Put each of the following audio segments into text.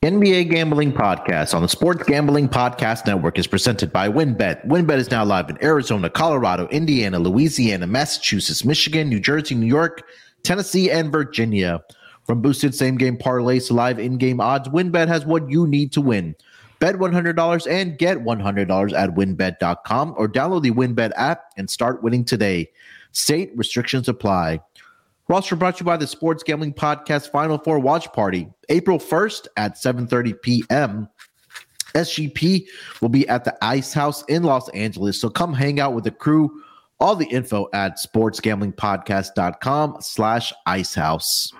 NBA Gambling Podcast on the Sports Gambling Podcast Network is presented by WynnBET. WynnBET is now live in Arizona, Colorado, Indiana, Louisiana, Massachusetts, Michigan, New Jersey, New York, Tennessee, and Virginia. From boosted same-game parlays to live in-game odds, WynnBET has what you need to win. Bet $100 and get $100 at wynnbet.com or download the WynnBET app and start winning today. State restrictions apply. We're also brought to you by the Sports Gambling Podcast Final Four Watch Party, April 1st at 7:30 p.m. SGP will be at the Ice House in Los Angeles, so come hang out with the crew. All the info at sportsgamblingpodcast.com/icehouse.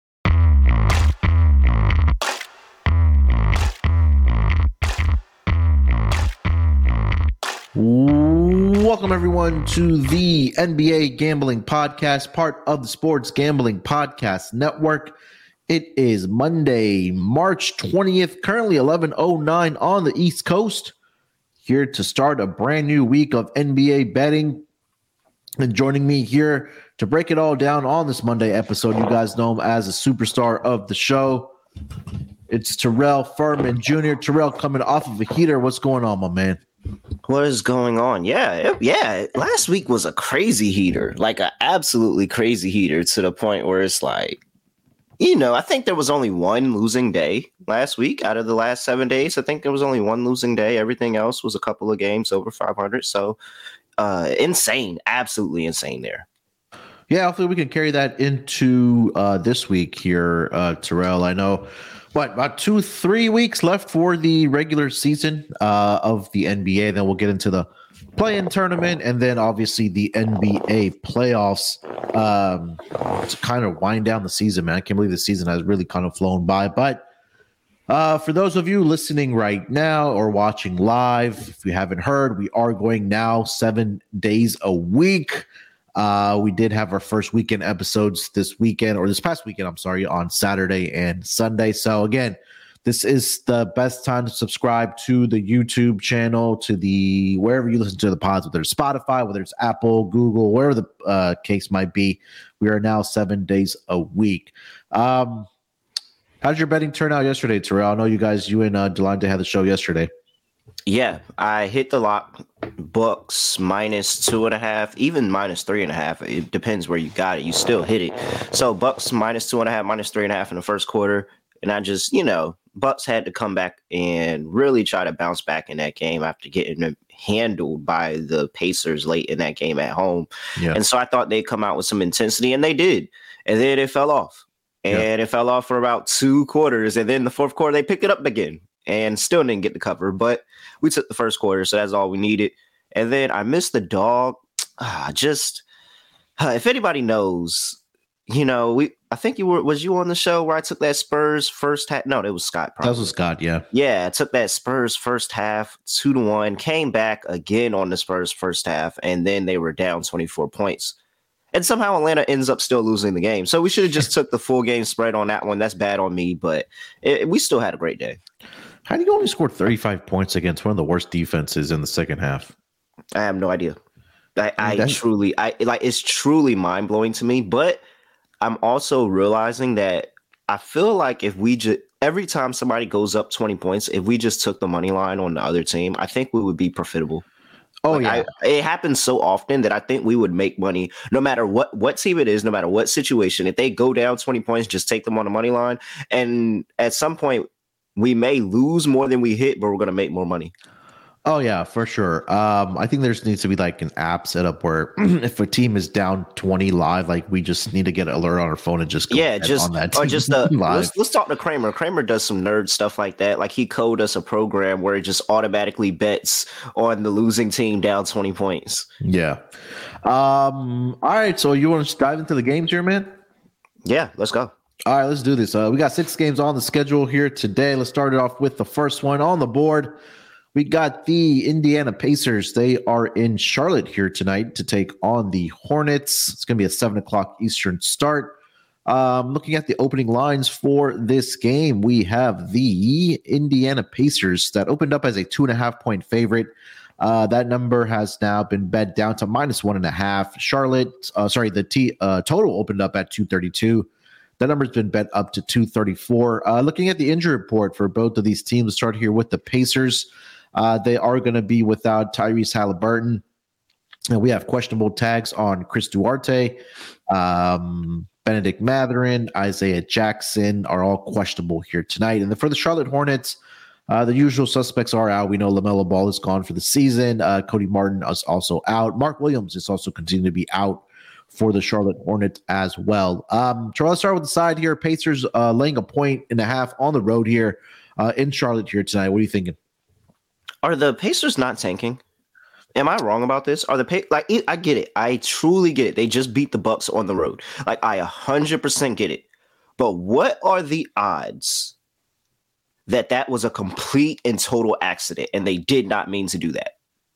Welcome, everyone, to the NBA Gambling Podcast, part of the Sports Gambling Podcast Network. It is Monday, March 20th, currently 11:09 on the East Coast. Here to start a brand new week of NBA betting. And joining me here to break it all down on this Monday episode, you guys know him as a superstar of the show. It's Terrell Furman Jr. Terrell coming off of a heater. What's going on, my man? What is going on? Yeah. Last week was a crazy heater, like an absolutely crazy heater to the point where it's like, I think there was only one losing day last week out of the last 7 days. I think there was only one losing day. Everything else was a couple of games over 500. So insane, absolutely insane there. Yeah, hopefully we can carry that into this week here, Terrell. I know. About 2-3 weeks left for the regular season of the NBA. Then we'll get into the play-in tournament and then obviously the NBA playoffs to kind of wind down the season, man. I can't believe the season has really kind of flown by. But for those of you listening right now or watching live, if you haven't heard, we are going now 7 days a week. We did have our first weekend episodes this past weekend, on Saturday and Sunday. So again, this is the best time to subscribe to the YouTube channel, to wherever you listen to the pods, whether it's Spotify, whether it's Apple, Google, wherever the case might be. We are now 7 days a week. How did your betting turn out yesterday, Terrell? I know you and Delante had the show yesterday. Yeah, I hit the lock. Bucks -2.5, even -3.5. It depends where you got it. You still hit it. So Bucks -2.5, -3.5 in the first quarter. And I just, Bucks had to come back and really try to bounce back in that game after getting handled by the Pacers late in that game at home. Yeah. And so I thought they'd come out with some intensity, and they did. And then it fell off. And It fell off for about 2 quarters. And then the fourth quarter, they picked it up again. And still didn't get the cover, but we took the first quarter, so that's all we needed. And then I missed the dog. If anybody knows, I think was you on the show where I took that Spurs first half? No, it was Scott. Probably. That was Scott, yeah. Yeah, I took that Spurs first half 2-1, came back again on the Spurs first half, and then they were down 24 points. And somehow Atlanta ends up still losing the game. So we should have just took the full game spread on that one. That's bad on me, but we still had a great day. How do you only score 35 points against one of the worst defenses in the second half? I have no idea. It's truly mind blowing to me. But I'm also realizing that I feel like if we just every time somebody goes up 20 points, if we just took the money line on the other team, I think we would be profitable. Oh, yeah. It happens so often that I think we would make money no matter what team it is, no matter what situation. If they go down 20 points, just take them on the money line. And at some point, we may lose more than we hit, but we're going to make more money. Oh, yeah, for sure. I think there needs to be like an app set up where if a team is down 20 live, like we just need to get an alert on our phone and just go on that team. Or just let's talk to Kramer. Kramer does some nerd stuff like that. Like he coded us a program where it just automatically bets on the losing team down 20 points. Yeah. All right. So you want to just dive into the games here, man? Yeah, let's go. All right, let's do this. We got 6 games on the schedule here today. Let's start it off with the first one on the board. We got the Indiana Pacers. They are in Charlotte here tonight to take on the Hornets. It's going to be a 7 o'clock Eastern start. Looking at the opening lines for this game, we have the Indiana Pacers that opened up as a 2.5-point favorite. That number has now been bet down to -1.5. Charlotte, the total opened up at 232. That number's been bet up to 234. Looking at the injury report for both of these teams, let's start here with the Pacers. They are going to be without Tyrese Halliburton. And we have questionable tags on Chris Duarte, Benedict Mathurin, Isaiah Jackson are all questionable here tonight. And for the Charlotte Hornets, the usual suspects are out. We know LaMelo Ball is gone for the season. Cody Martin is also out. Mark Williams is also continuing to be out for the Charlotte Hornets as well. So let's start with the side here. Pacers laying 1.5 on the road here in Charlotte here tonight. What are you thinking? Are the Pacers not tanking? Am I wrong about this? Are the I get it. I truly get it. They just beat the Bucks on the road. Like, I 100% get it. But what are the odds that was a complete and total accident and they did not mean to do that?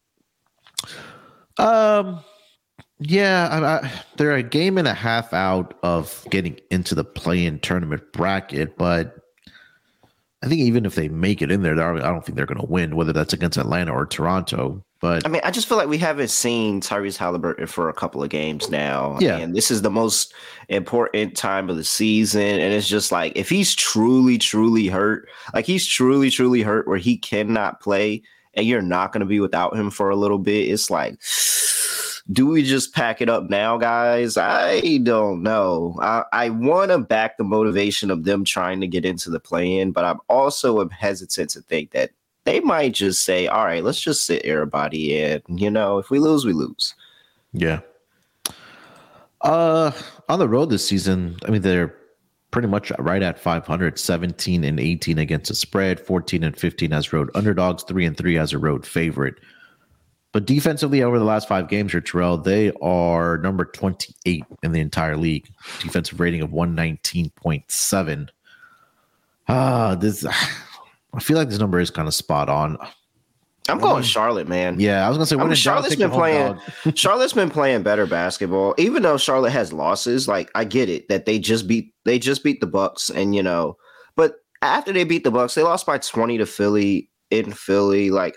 Yeah, they're a game and a half out of getting into the play-in tournament bracket, but I think even if they make it in there, I don't think they're going to win, whether that's against Atlanta or Toronto. But I mean, I just feel like we haven't seen Tyrese Halliburton for a couple of games now. Yeah. And this is the most important time of the season. And it's just like, if he's truly, truly hurt, like he's truly, truly hurt where he cannot play and you're not going to be without him for a little bit, it's like, do we just pack it up now, guys? I don't know. I want to back the motivation of them trying to get into the play-in, but I'm also hesitant to think that they might just say, all right, let's just sit everybody in. You know, if we lose, we lose. Yeah. On the road this season, I mean, they're pretty much right at 500, 17-18 against the spread, 14-15 as road underdogs, 3-3 as a road favorite. But defensively, over the last 5 games here, Terrell, they are number 28 in the entire league. Defensive rating of 119.7. I feel like this number is kind of spot on. I'm going Charlotte, man. Yeah, I was gonna say Charlotte's been playing better basketball, even though Charlotte has losses. Like, I get it that they just beat the Bucks, and but after they beat the Bucks, they lost by 20 to Philly in Philly. Like,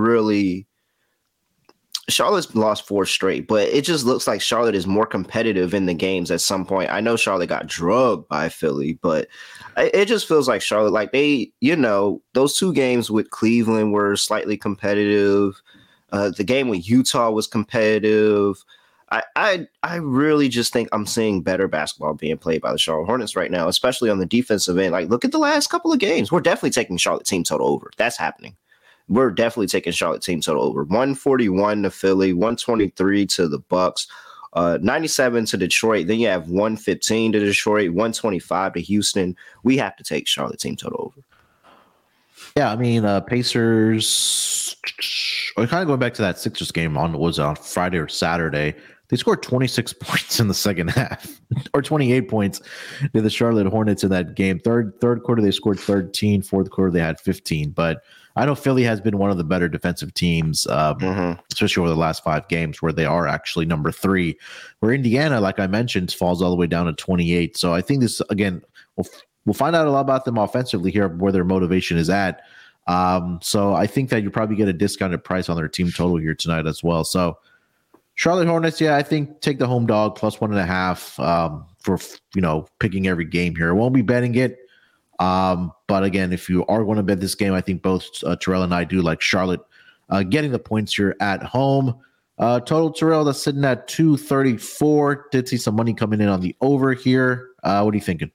Charlotte's lost 4 straight, but it just looks like Charlotte is more competitive in the games at some point. I know Charlotte got drugged by Philly, but it just feels like Charlotte, like they, those 2 games with Cleveland were slightly competitive. The game with Utah was competitive. I really just think I'm seeing better basketball being played by the Charlotte Hornets right now, especially on the defensive end. Like, look at the last couple of games. We're definitely taking Charlotte team total over. That's happening. We're definitely taking Charlotte team total over. 141 to Philly, 123 to the Bucks, 97 to Detroit. Then you have 115 to Detroit, 125 to Houston. We have to take Charlotte team total over. Yeah, I mean, Pacers, kind of going back to that Sixers game on Friday or Saturday. They scored 26 points in the second half, or 28 points to the Charlotte Hornets in that game. Third quarter, they scored 13. Fourth quarter, they had 15. But I know Philly has been one of the better defensive teams, especially over the last 5 games, where they are actually number 3. Where Indiana, like I mentioned, falls all the way down to 28. So I think this, again, we'll find out a lot about them offensively here, where their motivation is at. So I think that you probably get a discounted price on their team total here tonight as well. So Charlotte Hornets, yeah, I think take the home dog plus 1.5 for picking every game here. I won't be betting it. But again, if you are going to bet this game, I think both Terrell and I do like Charlotte getting the points here at home. Total, Terrell, that's sitting at 234. Did see some money coming in on the over here. What are you thinking?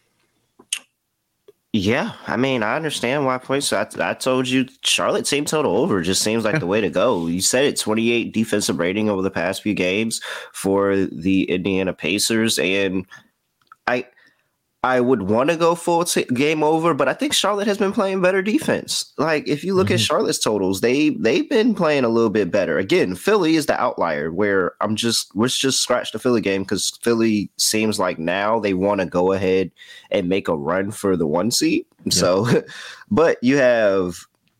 Yeah, I mean, I understand why points. I told you Charlotte team total over just seems like the way to go. You said it, 28 defensive rating over the past few games for the Indiana Pacers, and I would want to go full game over, but I think Charlotte has been playing better defense. Like, if you look at Charlotte's totals, they've been playing a little bit better. Again, Philly is the outlier where let's just scratch the Philly game, because Philly seems like now they want to go ahead and make a run for the 1 seed. Yeah. So, but you have,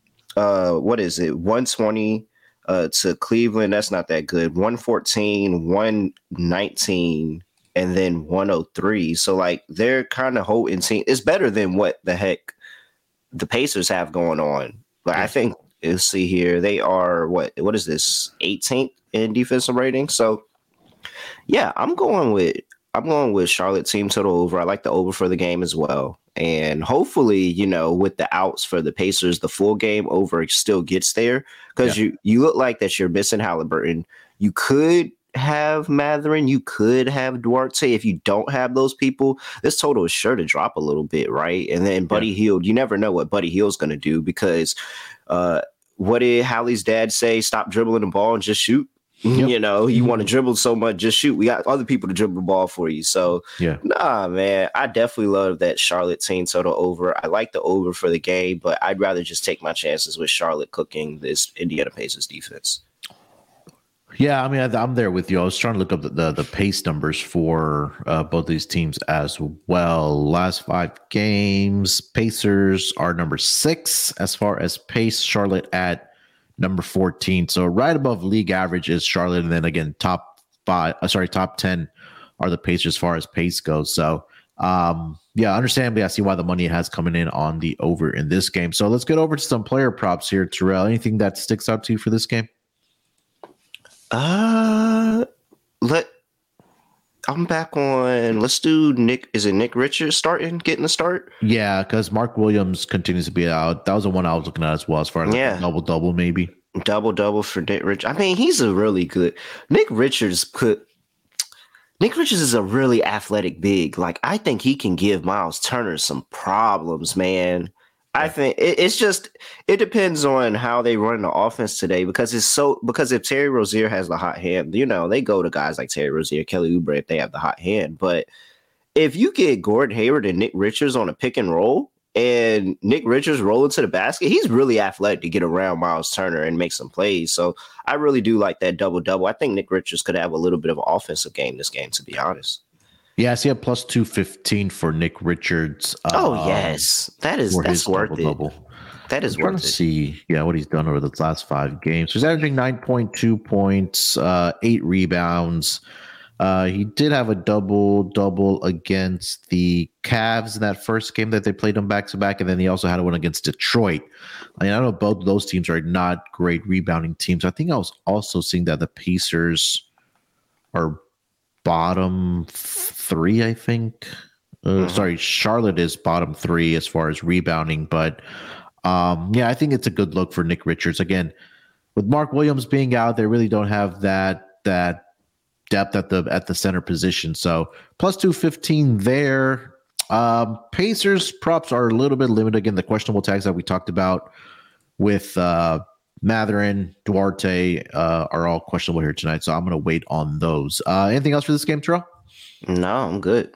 120 to Cleveland. That's not that good. 114, 119. And then 103. So, like, they're kind of holding team. It's better than what the heck the Pacers have going on. But I think, let's see here, they are, what is this, 18th in defensive rating? So, yeah, I'm going with I'm going with Charlotte team total over. I like the over for the game as well. And hopefully, with the outs for the Pacers, the full game over still gets there because you look like that you're missing Halliburton. You could have Matherin, you could have Duarte. If you don't have those people, this total is sure to drop a little bit, right? And then Buddy Hield, you never know what Buddy Hield's going to do because what did Hallie's dad say? Stop dribbling the ball and just shoot. Yep. You want to dribble so much, just shoot. We got other people to dribble the ball for you. So, nah, man, I definitely love that Charlotte team total over. I like the over for the game, but I'd rather just take my chances with Charlotte cooking this Indiana Pacers defense. Yeah, I mean, I'm there with you. I was trying to look up the pace numbers for both these teams as well. Last 5 games, Pacers are number 6 as far as pace. Charlotte at number 14. So right above league average is Charlotte, and then again top 10 are the Pacers as far as pace goes. So understandably, I see why the money has coming in on the over in this game. So let's get over to some player props here, Terrell. Anything that sticks out to you for this game? I'm back on. Let's do Nick. Is it Nick Richards getting the start? Yeah, because Mark Williams continues to be out. That was the one I was looking at as well, as far as double maybe. Double for Nick Richards. I mean, he's a really good Nick Richards. Nick Richards is a really athletic big. Like, I think he can give Miles Turner some problems, man. I think it depends on how they run the offense today because if Terry Rozier has the hot hand, they go to guys like Terry Rozier, Kelly Oubre if they have the hot hand. But if you get Gordon Hayward and Nick Richards on a pick and roll and Nick Richards rolling to the basket, he's really athletic to get around Miles Turner and make some plays. So I really do like that double-double. I think Nick Richards could have a little bit of an offensive game this game, to be honest. Yeah, I see a plus 215 for Nick Richards. Yes. That's worth it. That is worth it. Trying to see what he's done over the last 5 games. He's averaging 9.2 points, 8 rebounds. He did have a double against the Cavs in that first game that they played him back-to-back, and then he also had one against Detroit. I know both of those teams are not great rebounding teams. I think I was also seeing that the Pacers are bottom 3, I think. Charlotte is bottom 3 as far as rebounding, but I think it's a good look for Nick Richards. Again, with Mark Williams being out, they really don't have that depth at the center position. So plus 215 there. Pacers props are a little bit limited. Again, the questionable tags that we talked about with Matherin, Duarte are all questionable here tonight, so I'm going to wait on those. Anything else for this game, Terrell? No, I'm good.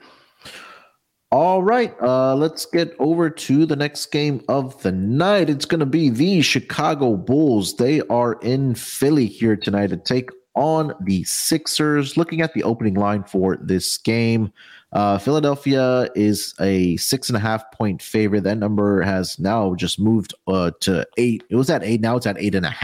All right, let's get over to the next game of the night. It's going to be the Chicago Bulls. They are in Philly here tonight to take on the Sixers. Looking at the opening line for this game, Philadelphia is a 6.5 point favorite. That number has now just moved to 8. It was at 8. Now it's at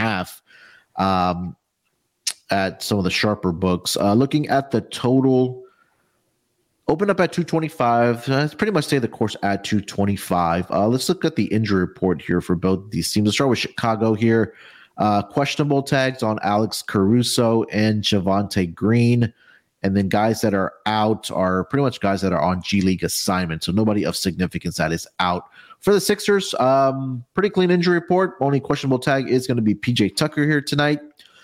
8.5 at some of the sharper books. Looking at the total, opened up at 225. It's pretty much stay the course at 225. Let's look at the injury report here for both these teams. Let's start with Chicago here. Questionable tags on Alex Caruso and Javonte Green. And then guys that are out are pretty much guys that are on G League assignment. So nobody of significance that is out. For the Sixers, pretty clean injury report. Only questionable tag is going to be PJ Tucker here tonight.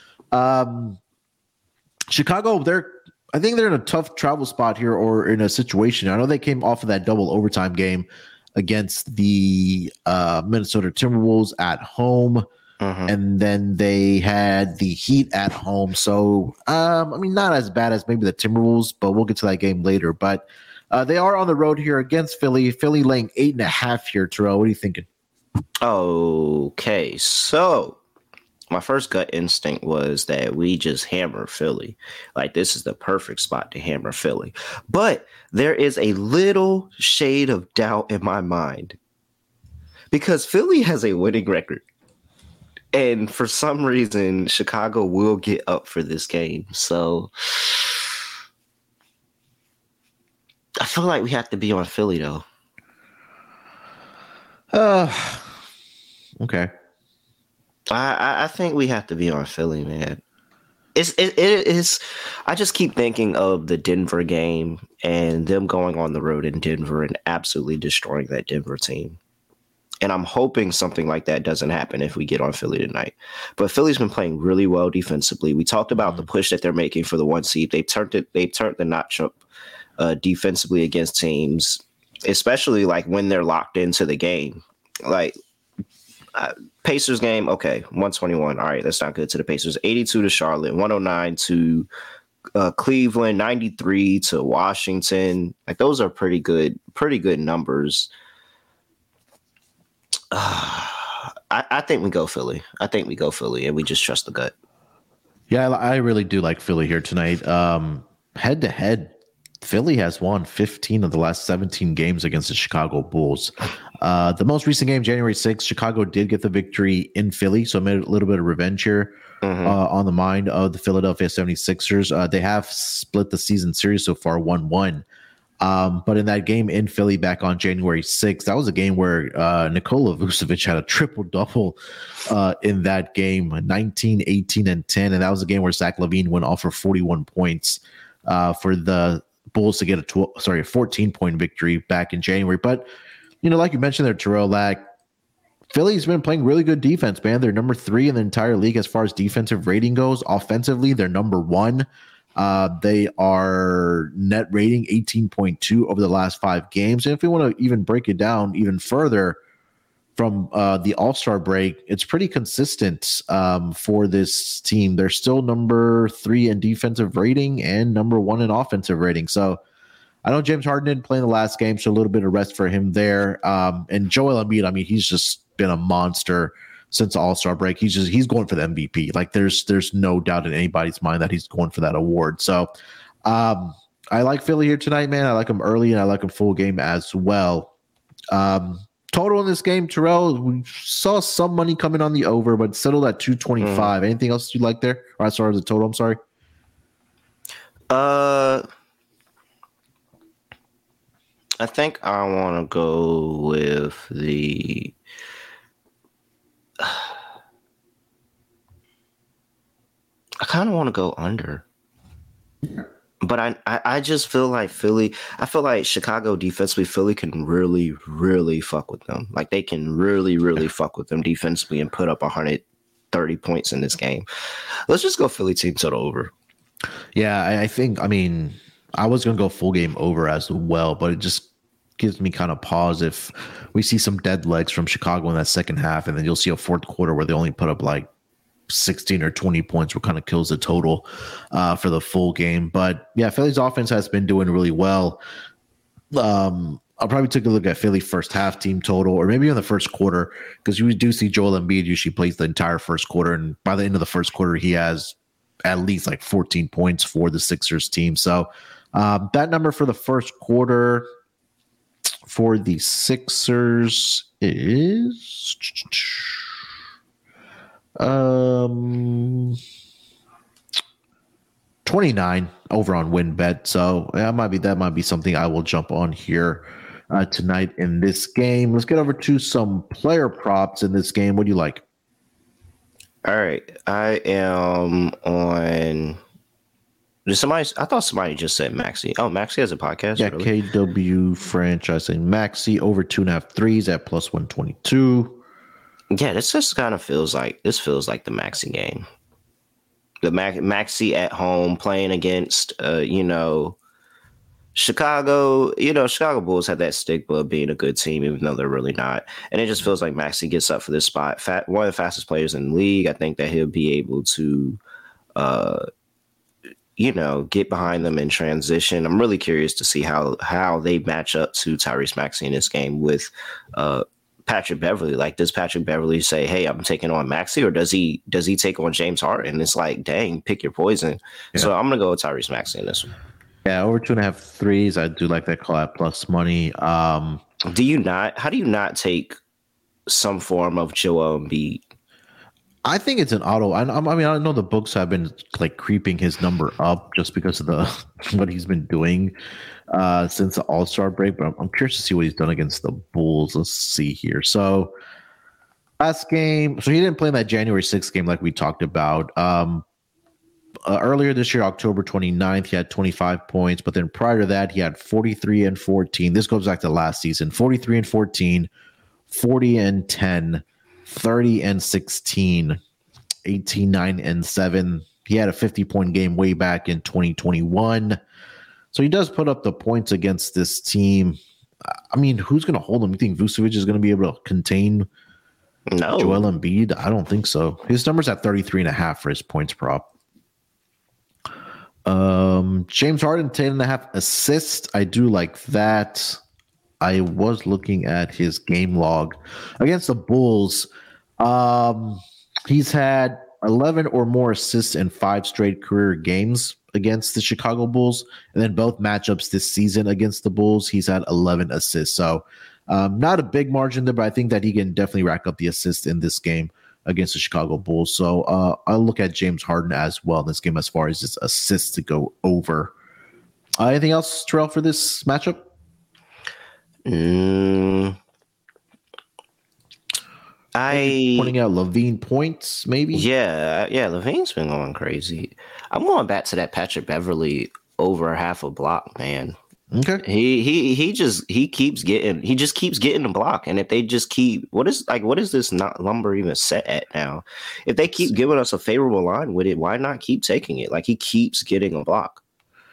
Chicago, I think they're in a tough travel spot here or in a situation. I know they came off of that double overtime game against the Minnesota Timberwolves at home. And then they had the Heat at home. So, not as bad as maybe the Timberwolves, but we'll get to that game later. But they are on the road here against Philly. Philly laying 8.5 here, Terrell. What are you thinking? Okay, so my first gut instinct was that we just hammer Philly. Like, this is the perfect spot to hammer Philly. But there is a little shade of doubt in my mind because Philly has a winning record. And for some reason, Chicago will get up for this game. So I feel like we have to be on Philly, though. Okay. I think we have to be on Philly, man. It is. I just keep thinking of the Denver game and them going on the road in Denver and absolutely destroying that Denver team. And I'm hoping something like that doesn't happen if we get on Philly tonight. But Philly's been playing really well defensively. We talked about the push that they're making for the 1 seed. They've turned the notch up defensively against teams, especially like when they're locked into the game. Like Pacers game, okay, 121. All right, that's not good to the Pacers. 82 to Charlotte, 109 to Cleveland, 93 to Washington. Like those are pretty good numbers. I think we go Philly. And we just trust the gut. Yeah, I really do like Philly here tonight. Head to head, Philly has won 15 of the last 17 games against the Chicago Bulls. The most recent game, January 6th, Chicago did get the victory in Philly, so I made a little bit of revenge here on the mind of the Philadelphia 76ers. They have split the season series so far 1-1. But in that game in Philly back on January 6th, that was a game where Nikola Vucevic had a triple-double in that game, 19, 18, and 10. And that was a game where Zach LaVine went off for 41 points for the Bulls to get a 14-point victory back in January. But, like you mentioned there, Terrell, like Philly's been playing really good defense, man. They're number 3 in the entire league as far as defensive rating goes. Offensively, they're number 1. They are net rating 18.2 over the last 5 games. And if we want to even break it down even further from the All-Star break, it's pretty consistent for this team. They're still number 3 in defensive rating and number 1 in offensive rating. So I know James Harden didn't play in the last game, so a little bit of rest for him there. And Joel Embiid, I mean, he's just been a monster since the All-Star break. He's going for the MVP. Like there's no doubt in anybody's mind that he's going for that award. So I like Philly here tonight, man. I like him early and I like him full game as well. Total in this game, Terrell, we saw some money coming on the over, but settled at 225. Anything else you like there? Or as far as the total, I'm sorry. I think I want to go with the I kind of want to go under. But I just feel like Philly, I feel like Chicago defensively, Philly can really, really fuck with them. Like they can really, really fuck with them defensively and put up 130 points in this game. Let's just go Philly team total over. Yeah, I mean, I was going to go full game over as well, but it just gives me kind of pause if we see some dead legs from Chicago in that second half, and then you'll see a fourth quarter where they only put up like 16 or 20 points, what kind of kills the total for the full game. But yeah, Philly's offense has been doing really well. I'll probably take a look at Philly first half team total, or maybe in the first quarter, because you do see Joel Embiid usually plays the entire first quarter, and by the end of the first quarter, he has at least like 14 points for the Sixers team. So that number for the first quarter for the Sixers is 29 over on WinBet. So that might be something I will jump on here tonight in this game. Let's get over to some player props in this game. What do you like? All right, I am on. I thought somebody just said Maxey. Oh, Maxey has a podcast. Yeah, really? KW franchising Maxey over 2.5 threes at plus 122. Yeah, this just kind of feels like the Maxey game. The Maxey at home playing against Chicago. Chicago Bulls have that stigma of being a good team, even though they're really not. And it just feels like Maxey gets up for this spot. One of the fastest players in the league. I think that he'll be able to get behind them in transition. I'm really curious to see how they match up to Tyrese Maxey in this game with Patrick Beverley. Like, does Patrick Beverley say, "Hey, I'm taking on Maxey," or does he take on James Harden? It's like, dang, pick your poison. Yeah. So I'm gonna go with Tyrese Maxey in this one. Yeah, over 2.5 threes. I do like that call at plus money. How do you not take some form of Joel Embiid? I think it's an auto. I mean, I know the books have been like creeping his number up just because of what he's been doing since the All-Star break. But I'm curious to see what he's done against the Bulls. Let's see here. So last game, so he didn't play in that January 6th game like we talked about. earlier this year, October 29th, he had 25 points. But then prior to that, he had 43 and 14. This goes back to last season, 43 and 14, 40 and 10, 30 and 16, 18, 9 and 7. He had a 50-point game way back in 2021. So he does put up the points against this team. I mean, who's going to hold him? You think Vucevic is going to be able to contain Joel Embiid? I don't think so. His number's at 33.5 for his points prop. James Harden, 10.5 assists. I do like that. I was looking at his game log against the Bulls. He's had 11 or more assists in 5 straight career games against the Chicago Bulls. And then both matchups this season against the Bulls, he's had 11 assists. So not a big margin there, but I think that he can definitely rack up the assists in this game against the Chicago Bulls. So I'll look at James Harden as well in this game as far as his assists to go over. Anything else, Terrell, for this matchup? Pointing out Levine points, maybe. Yeah. Levine's been going crazy. I'm going back to that Patrick Beverly over half a block, man. Okay. He just keeps getting the block, and if they just keep what is this not lumber even set at now? If they keep giving us a favorable line with it, why not keep taking it? Like he keeps getting a block.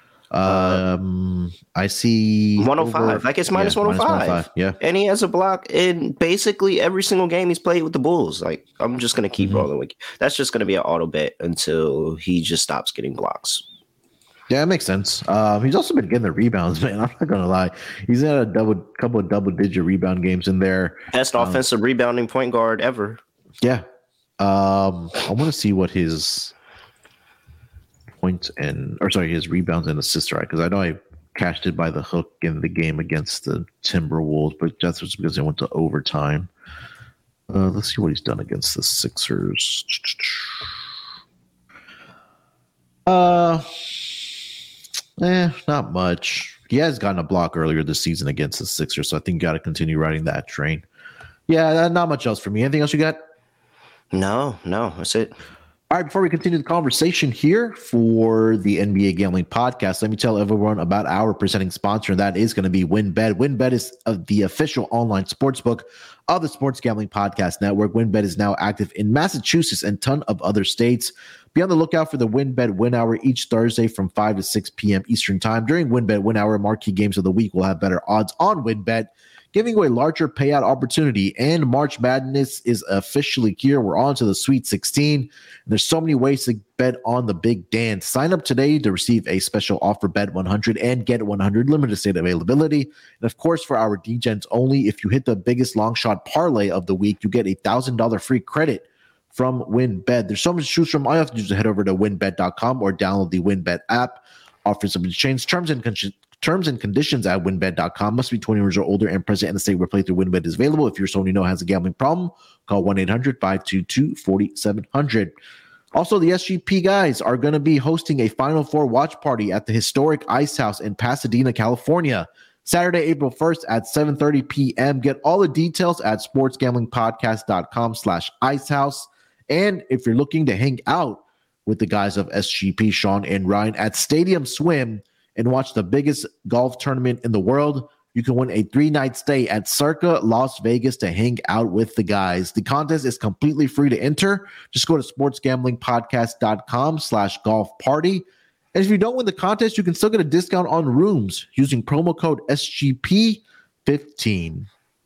I see 105. Like it's minus 105. Yeah. And he has a block in basically every single game he's played with the Bulls. Like I'm just gonna keep rolling with that's just gonna be an auto bet until he just stops getting blocks. Yeah, it makes sense. He's also been getting the rebounds, man. I'm not gonna lie. He's had a couple of double-digit rebound games in there. Best offensive rebounding point guard ever. Yeah. I want to see what his his rebounds and assists are, because I know I cashed it by the hook in the game against the Timberwolves, but that's just because they went to overtime. Let's see what he's done against the Sixers. Not much. He has gotten a block earlier this season against the Sixers, so I think you got to continue riding that train. Yeah, not much else for me. Anything else you got? No, that's it. All right, before we continue the conversation here for the NBA Gambling Podcast, let me tell everyone about our presenting sponsor, and that is going to be WynnBET. WynnBET is the official online sportsbook of the Sports Gambling Podcast Network. WynnBET is now active in Massachusetts and a ton of other states. Be on the lookout for the WynnBET Win Hour each Thursday from 5 to 6 p.m. Eastern Time. During WynnBET Win Hour, marquee games of the week will have better odds on WynnBET, giving away larger payout opportunity. And March Madness is officially here. We're on to the Sweet 16. And there's so many ways to bet on the big dance. Sign up today to receive a special offer, Bet 100 and Get 100, limited state availability. And of course, for our DGens only, if you hit the biggest long shot parlay of the week, you get a $1,000 free credit from WynnBET. There's so much to choose from. All you have to do is head over to wynnbet.com or download the WynnBET app. Offers have been changed. Terms and conditions at wynnbet.com. Must be 20 years or older and present in the state where playthrough WynnBET is available. If you're someone you know has a gambling problem, call 1-800-522-4700. Also, the SGP guys are going to be hosting a Final Four watch party at the historic Ice House in Pasadena, California, Saturday, April 1st at 7:30 p.m. Get all the details at sportsgamblingpodcast.com/icehouse. And if you're looking to hang out with the guys of SGP, Sean and Ryan, at Stadium Swim and watch the biggest golf tournament in the world, you can win a 3-night stay at Circa Las Vegas to hang out with the guys. The contest is completely free to enter. Just go to sportsgamblingpodcast.com/golf party. And if you don't win the contest, you can still get a discount on rooms using promo code SGP15.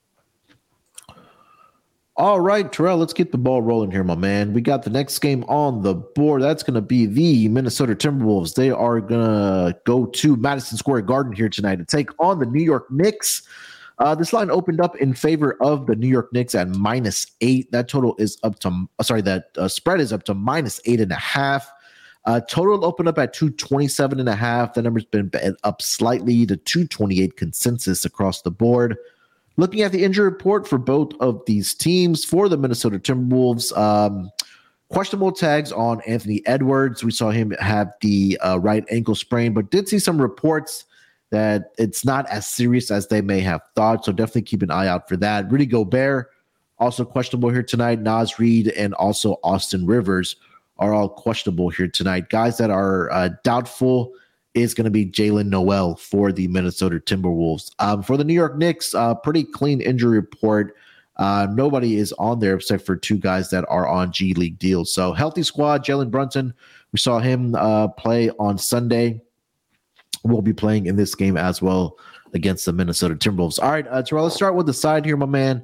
All right, Terrell, let's get the ball rolling here, my man. We got the next game on the board. That's going to be the Minnesota Timberwolves. They are going to go to Madison Square Garden here tonight to take on the New York Knicks. This line opened up in favor of the New York Knicks at -8. That total is up to, spread is up to -8.5. Total opened up at 227.5. The number's been bet up slightly to 228 consensus across the board. Looking at the injury report for both of these teams, for the Minnesota Timberwolves, questionable tags on Anthony Edwards. We saw him have the right ankle sprain, but did see some reports that it's not as serious as they may have thought. So definitely keep an eye out for that. Rudy Gobert, also questionable here tonight. Naz Reid and also Austin Rivers are all questionable here tonight. Guys that are doubtful is going to be Jalen Noel for the Minnesota Timberwolves. For the New York Knicks, pretty clean injury report. Nobody is on there except for two guys that are on G League deals. So healthy squad. Jalen Brunson, we saw him play on Sunday. Will be playing in this game as well against the Minnesota Timberwolves. All right, Terrell, let's start with the side here, my man.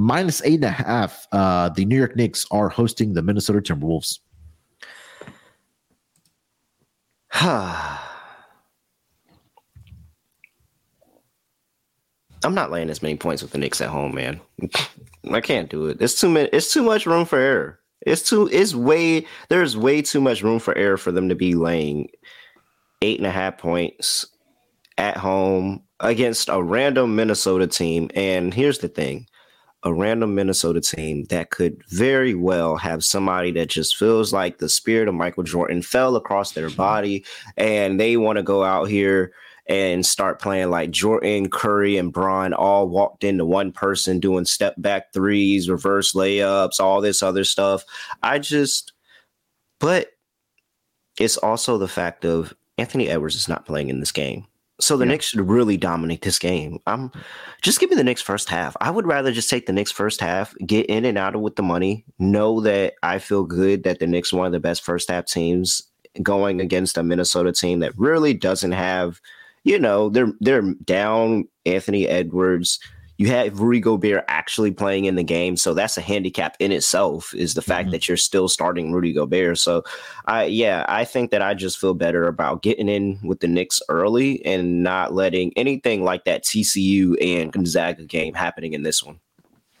-8.5. The New York Knicks are hosting the Minnesota Timberwolves. I'm not laying as many points with the Knicks at home, man. I can't do it. It's too much room for error. There's way too much room for error for them to be laying 8.5 points at home against a random Minnesota team. And here's the thing. A random Minnesota team that could very well have somebody that just feels like the spirit of Michael Jordan fell across their body, and they want to go out here and start playing like Jordan, Curry, and Bron all walked into one person doing step back threes, reverse layups, all this other stuff. But it's also the fact of Anthony Edwards is not playing in this game. So the Knicks should really dominate this game. Just give me the Knicks first half. I would rather just take the Knicks first half, get in and out of with the money, know that I feel good that the Knicks are one of the best first half teams going against a Minnesota team that really doesn't have, they're down Anthony Edwards. You have Rudy Gobert actually playing in the game. So that's a handicap in itself, is the fact that you're still starting Rudy Gobert. So I think that I just feel better about getting in with the Knicks early and not letting anything like that TCU and Gonzaga game happening in this one.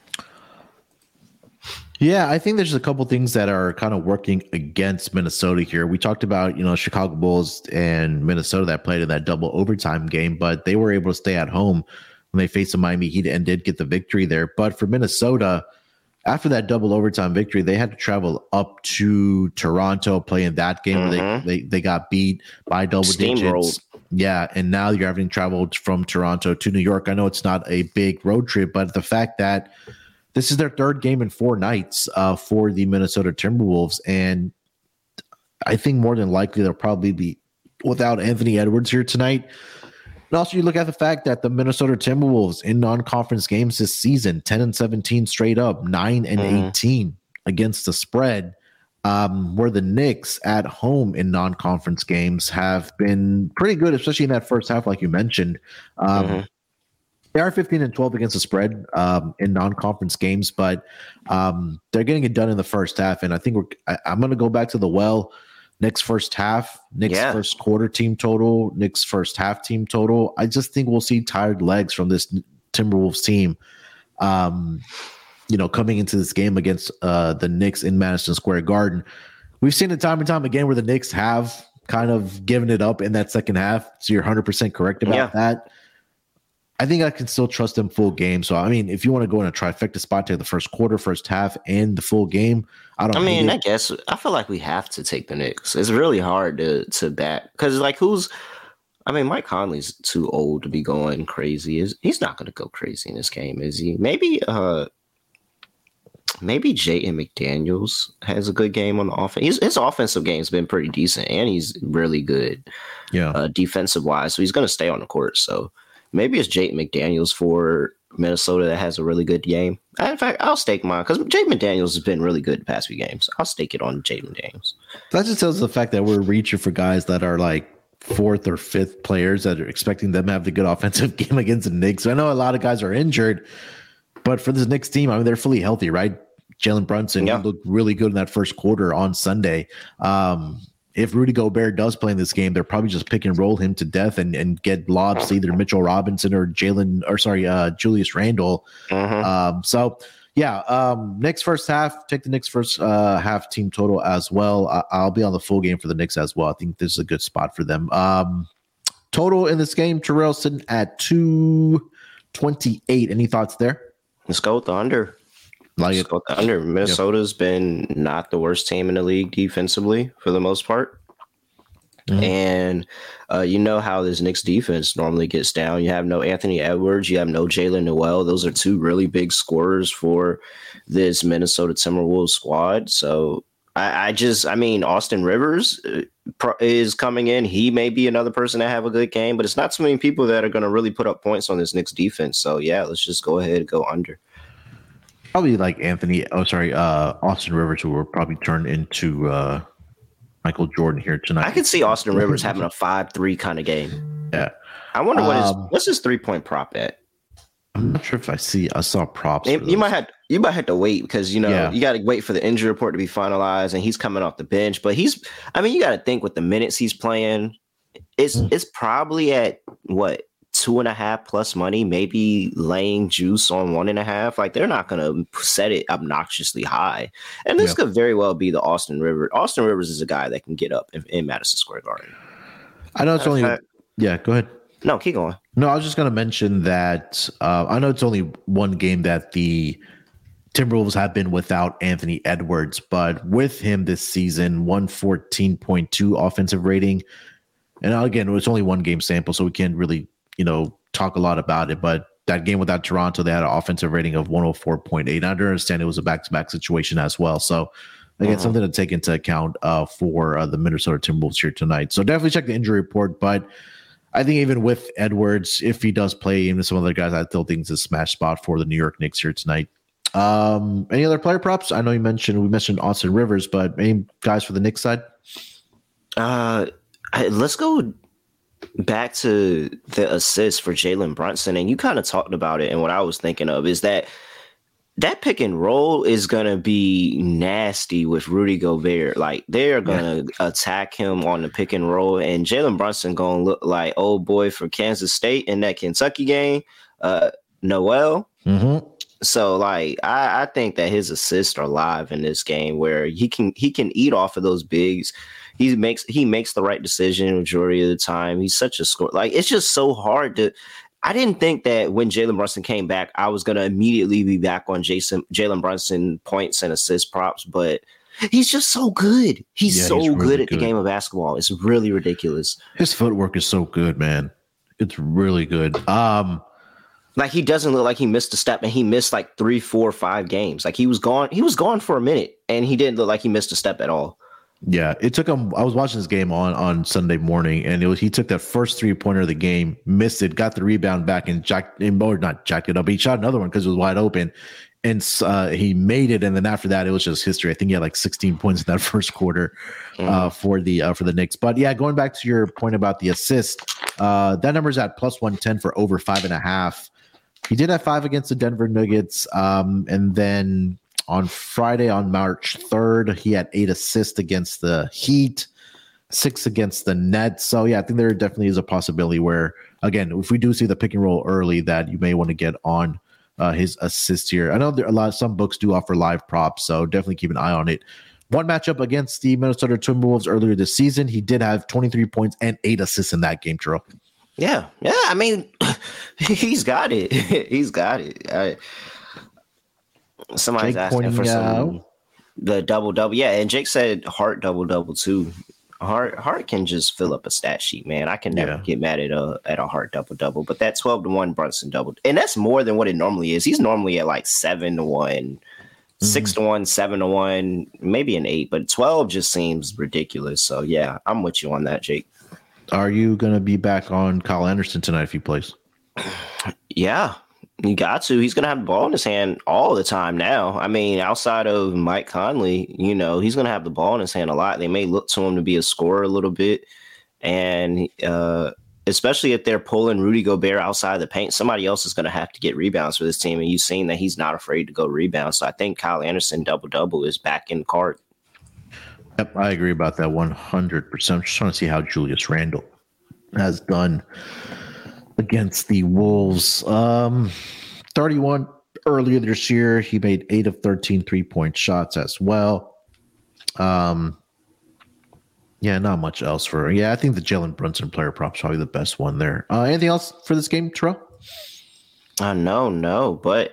Yeah, I think there's a couple things that are kind of working against Minnesota here. We talked about, Chicago Bulls and Minnesota that played in that double overtime game, but they were able to stay at home when they faced the Miami Heat and did get the victory there. But for Minnesota, after that double overtime victory, they had to travel up to Toronto, play in that game where they got beat by double digits. Yeah, and now you're having traveled from Toronto to New York. I know it's not a big road trip, but the fact that this is their third game in 4 nights for the Minnesota Timberwolves, and I think more than likely they'll probably be without Anthony Edwards here tonight. And also, you look at the fact that the Minnesota Timberwolves in non-conference games this season, 10-17 straight up, 9-18 against the spread, where the Knicks at home in non-conference games have been pretty good, especially in that first half, like you mentioned. They are 15-12 against the spread in non-conference games, but they're getting it done in the first half. And I think I'm going to go back to the Knicks first half, Knicks first quarter team total, Knicks first half team total. I just think we'll see tired legs from this Timberwolves team, coming into this game against the Knicks in Madison Square Garden. We've seen it time and time again where the Knicks have kind of given it up in that second half. So you're 100% correct about that. I think I can still trust them full game. So, I mean, if you want to go in a trifecta spot, take the first quarter, first half, and the full game. I guess I feel like we have to take the Knicks. It's really hard to back because, Mike Conley's too old to be going crazy. He's not going to go crazy in this game, is he? Maybe Jaden McDaniels has a good game on the offense. His offensive game's been pretty decent, and he's really good, defensive wise. So he's going to stay on the court. So maybe it's Jaden McDaniels for Minnesota that has a really good game. In fact, I'll stake mine because Jaden McDaniels has been really good the past few games. I'll stake it on Jaden McDaniels. That just tells the fact that we're reaching for guys that are like 4th or 5th players that are expecting them to have the good offensive game against the Knicks. I know a lot of guys are injured, but for this Knicks team, they're fully healthy, right? Jalen Brunson looked really good in that first quarter on Sunday. If Rudy Gobert does play in this game, they're probably just pick and roll him to death and get lobs to either Mitchell Robinson or Julius Randle. Knicks first half. Take the Knicks first half team total as well. I'll be on the full game for the Knicks as well. I think this is a good spot for them. Total in this game, Terrell sitting at 228. Any thoughts there? Let's go with the under. Under. Minnesota's been not the worst team in the league defensively for the most part. And you know how this Knicks defense normally gets down. You have no Anthony Edwards. You have no Jalen Noel. Those are 2 really big scorers for this Minnesota Timberwolves squad. So I mean, Austin Rivers is coming in. He may be another person that have a good game, but it's not so many people that are going to really put up points on this Knicks defense. So yeah, let's just go ahead and go under. Probably like Austin Rivers, who will probably turn into Michael Jordan here tonight. I could see Austin Rivers having a 5-3 kind of game. Yeah. I wonder what's his 3-point prop at? I'm not sure if I saw props. You might have to wait because you got to wait for the injury report to be finalized, and he's coming off the bench. But you got to think with the minutes he's playing, it's probably at what 2.5 plus money, maybe laying juice on 1.5. Like they're not going to set it obnoxiously high, and this could very well be the Austin Rivers. Austin Rivers is a guy that can get up in Madison Square Garden. I know it's only. Yeah, go ahead. No, keep going. No, I was just going to mention that I know it's only one game that the Timberwolves have been without Anthony Edwards, but with him this season, 114.2 offensive rating. And again, it was only one game sample, so we can't really, talk a lot about it. But that game without Toronto, they had an offensive rating of 104.8. I understand it was a back-to-back situation as well. So again, something to take into account for the Minnesota Timberwolves here tonight. So definitely check the injury report, but I think even with Edwards, if he does play, even some other guys, I still think it's a smash spot for the New York Knicks here tonight. Any other player props? I know we mentioned Austin Rivers, but any guys for the Knicks side? Let's go back to the assist for Jalen Brunson, and you kind of talked about it. And what I was thinking of is that pick and roll is going to be nasty with Rudy Gobert. Like they're going to attack him on the pick and roll, and Jalen Brunson going to look like old boy for Kansas State in that Kentucky game, Noel. Mm-hmm. So like, I think that his assists are live in this game where he can eat off of those bigs. He makes the right decision majority of the time. He's such a scorer. Like it's just so hard to. I didn't think that when Jalen Brunson came back, I was going to immediately be back on Jalen Brunson points and assist props, but he's just so good. He's so really good at the game of basketball. It's really ridiculous. His footwork is so good, man. It's really good. Like he doesn't look like he missed a step, and he missed like 3, 4, 5 games. Like he was gone. He was gone for a minute, and he didn't look like he missed a step at all. Yeah, it took him. I was watching this game on Sunday morning, and he took that first 3-pointer of the game, missed it, got the rebound back, and not jacked it up. He shot another one because it was wide open, and he made it. And then after that, it was just history. I think he had like 16 points in that first quarter for the Knicks. But yeah, going back to your point about the assist, that number is at plus 110 for over 5.5. He did have 5 against the Denver Nuggets, and then on Friday, on March 3rd, he had 8 assists against the Heat, 6 against the Nets. So, yeah, I think there definitely is a possibility where, again, if we do see the pick and roll early, that you may want to get on his assist here. I know some books do offer live props, so definitely keep an eye on it. One matchup against the Minnesota Timberwolves earlier this season, he did have 23 points and 8 assists in that game, Terrell. Yeah. I mean, he's got it. He's got it. Somebody's Jake asking for the double. Yeah, and Jake said Hart double too. Hart can just fill up a stat sheet, man. I can never get mad at a Hart double, but that 12-1 Brunson double, and that's more than what it normally is. He's normally at like 7-1, 6-1, 7-1, maybe an 8, but 12 just seems ridiculous. So yeah, I'm with you on that, Jake. Are you gonna be back on Kyle Anderson tonight if he plays? Yeah. You got to. He's going to have the ball in his hand all the time now. I mean, outside of Mike Conley, he's going to have the ball in his hand a lot. They may look to him to be a scorer a little bit. And especially if they're pulling Rudy Gobert outside the paint, somebody else is going to have to get rebounds for this team. And you've seen that he's not afraid to go rebound. So I think Kyle Anderson double is back in the card. Yep, I agree about that 100%. I'm just trying to see how Julius Randle has done against the Wolves. 31 earlier this year. He made 8 of 13 3-point shots as well. Yeah, not much else for. Yeah, I think the Jalen Brunson player prop is probably the best one there. Anything else for this game, Terrell? No. But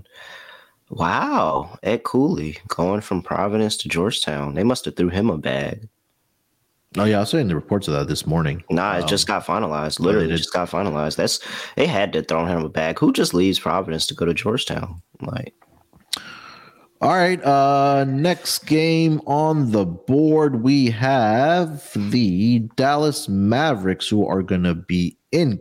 wow, Ed Cooley going from Providence to Georgetown. They must have threw him a bag. Oh yeah, I was saying the reports of that this morning. Nah, it just got finalized. Literally, just got finalized. They had to throw him a bag. Who just leaves Providence to go to Georgetown? Like, All right. Next game on the board, we have the Dallas Mavericks, who are going to be in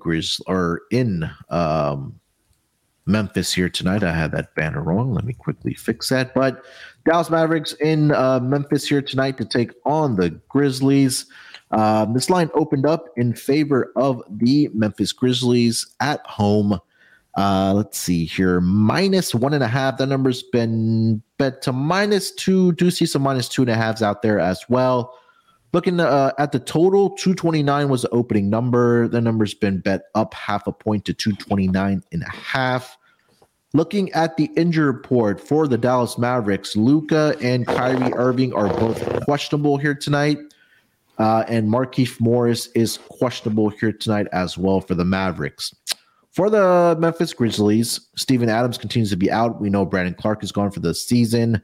Memphis here tonight. I had that banner wrong. Let me quickly fix that. But Dallas Mavericks in Memphis here tonight to take on the Grizzlies. This line opened up in favor of the Memphis Grizzlies at home. Let's see here. -1.5. That number's been bet to -2. Do see some -2.5s out there as well. Looking at the total, 229 was the opening number. The number's been bet up 0.5 point to 229.5. Looking at the injury report for the Dallas Mavericks, Luka and Kyrie Irving are both questionable here tonight. And Markieff Morris is questionable here tonight as well for the Mavericks. For the Memphis Grizzlies, Steven Adams continues to be out. We know Brandon Clark is gone for the season.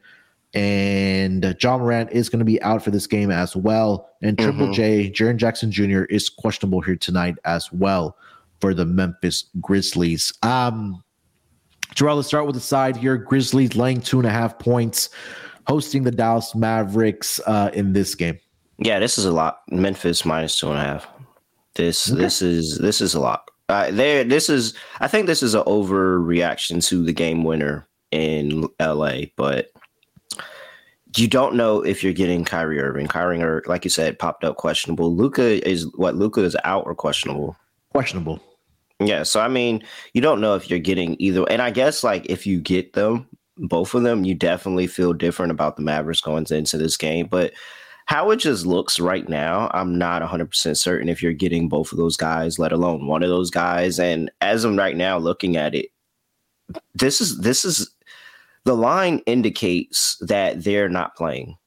And John Morant is going to be out for this game as well. And Triple J, Jaren Jackson Jr., is questionable here tonight as well for the Memphis Grizzlies. Terrell, let's start with the side here. Grizzlies laying 2.5 points, hosting the Dallas Mavericks in this game. Yeah, this is a lot. Memphis -2.5. This is a lot. I think this is an overreaction to the game winner in LA, but you don't know if you're getting Kyrie Irving. Kyrie Irving, like you said, popped up questionable. Luka is out or questionable? Questionable. Yeah, so I mean, you don't know if you're getting either. And I guess like if you get them, both of them, you definitely feel different about the Mavericks going into this game. But how it just looks right now, I'm not 100% certain if you're getting both of those guys, let alone one of those guys. And as I'm right now looking at it, this is the line indicates that they're not playing.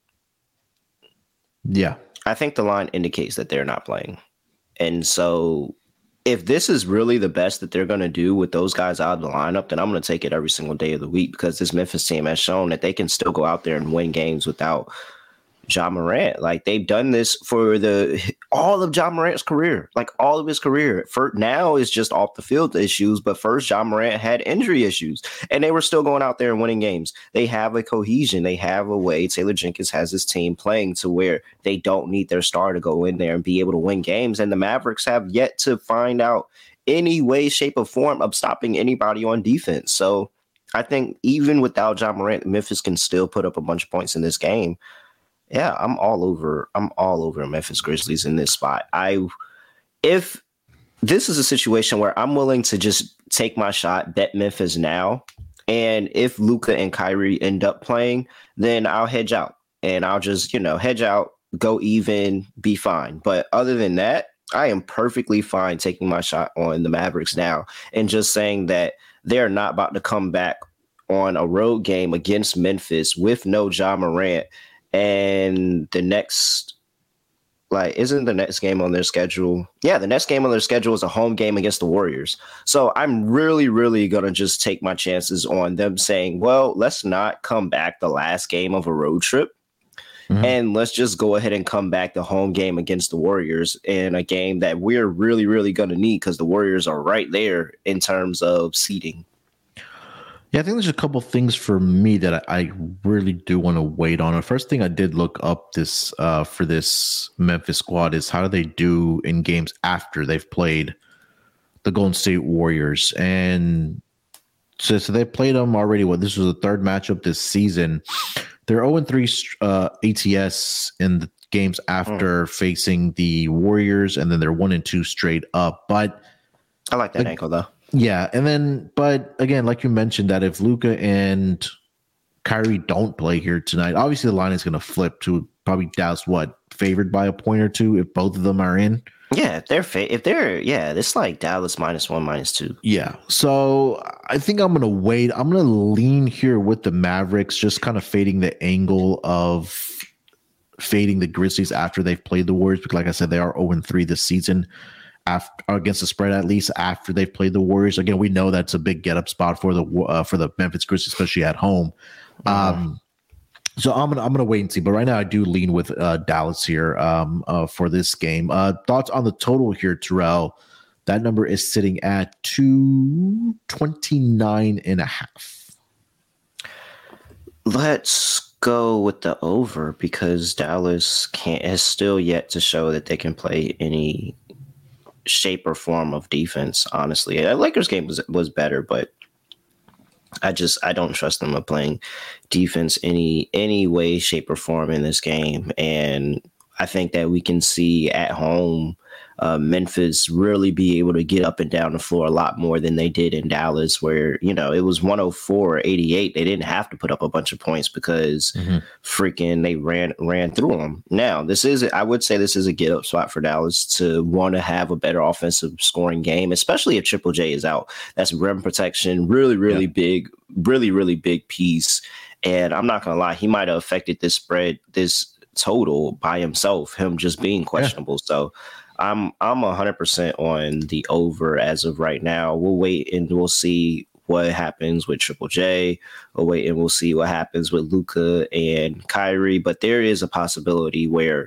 Yeah. I think the line indicates that they're not playing. And so if this is really the best that they're going to do with those guys out of the lineup, then I'm going to take it every single day of the week, because this Memphis team has shown that they can still go out there and win games without Ja Morant. Like, they've done this for all of Ja Morant's career, like all of his career. For now is just off the field issues, but first Ja Morant had injury issues, and they were still going out there and winning games. They have a cohesion. They have a way. Taylor Jenkins has his team playing to where they don't need their star to go in there and be able to win games. And the Mavericks have yet to find out any way, shape, or form of stopping anybody on defense. So I think even without Ja Morant, Memphis can still put up a bunch of points in this game. Yeah, I'm all over Memphis Grizzlies in this spot. If this is a situation where I'm willing to just take my shot, bet Memphis now, and if Luka and Kyrie end up playing, then I'll hedge out and I'll just, hedge out, go even, be fine. But other than that, I am perfectly fine taking my shot on the Mavericks now and just saying that they're not about to come back on a road game against Memphis with no Ja Morant. And the next, isn't the next game on their schedule? Yeah, the next game on their schedule is a home game against the Warriors. So I'm really, really going to just take my chances on them saying, well, let's not come back the last game of a road trip. Mm-hmm. And let's just go ahead and come back the home game against the Warriors in a game that we're really, really going to need, because the Warriors are right there in terms of seeding. Yeah, I think there's a couple things for me that I really do want to wait on. The first thing I did look up this for this Memphis squad is how do they do in games after they've played the Golden State Warriors. And so they played them already. This was the third matchup this season. They're 0-3 ATS in the games after facing the Warriors, and then they're 1-2 straight up. But I like that angle, though. Yeah, and then, but again, like you mentioned, that if Luka and Kyrie don't play here tonight, obviously the line is going to flip to probably Dallas, favored by a point or two if both of them are in. Yeah, it's like Dallas -1, -2. Yeah, so I think I'm going to wait. I'm going to lean here with the Mavericks, just kind of fading the angle of fading the Grizzlies after they've played the Warriors, because like I said, they are 0-3 this season. Against the spread, at least after they've played the Warriors. Again, we know that's a big get up spot for the Memphis Grizzlies, especially at home. So I'm gonna wait and see. But right now, I do lean with Dallas here for this game. Thoughts on the total here, Terrell? That number is sitting at 229.5. Let's go with the over because Dallas has still yet to show that they can play any shape or form of defense. Honestly, the Lakers game was better, but I don't trust them of playing defense any way, shape, or form in this game. And I think that we can see at home Memphis really be able to get up and down the floor a lot more than they did in Dallas, where, it was 104-88. They didn't have to put up a bunch of points because freaking they ran through them. Now, I would say this is a get up spot for Dallas to want to have a better offensive scoring game, especially if Triple J is out. That's rim protection, really big, really big piece. And I'm not going to lie, he might have affected this total by himself, him just being questionable. So I'm 100% on the over as of right now. We'll wait and we'll see what happens with Triple J. We'll wait and we'll see what happens with Luka and Kyrie. But there is a possibility where,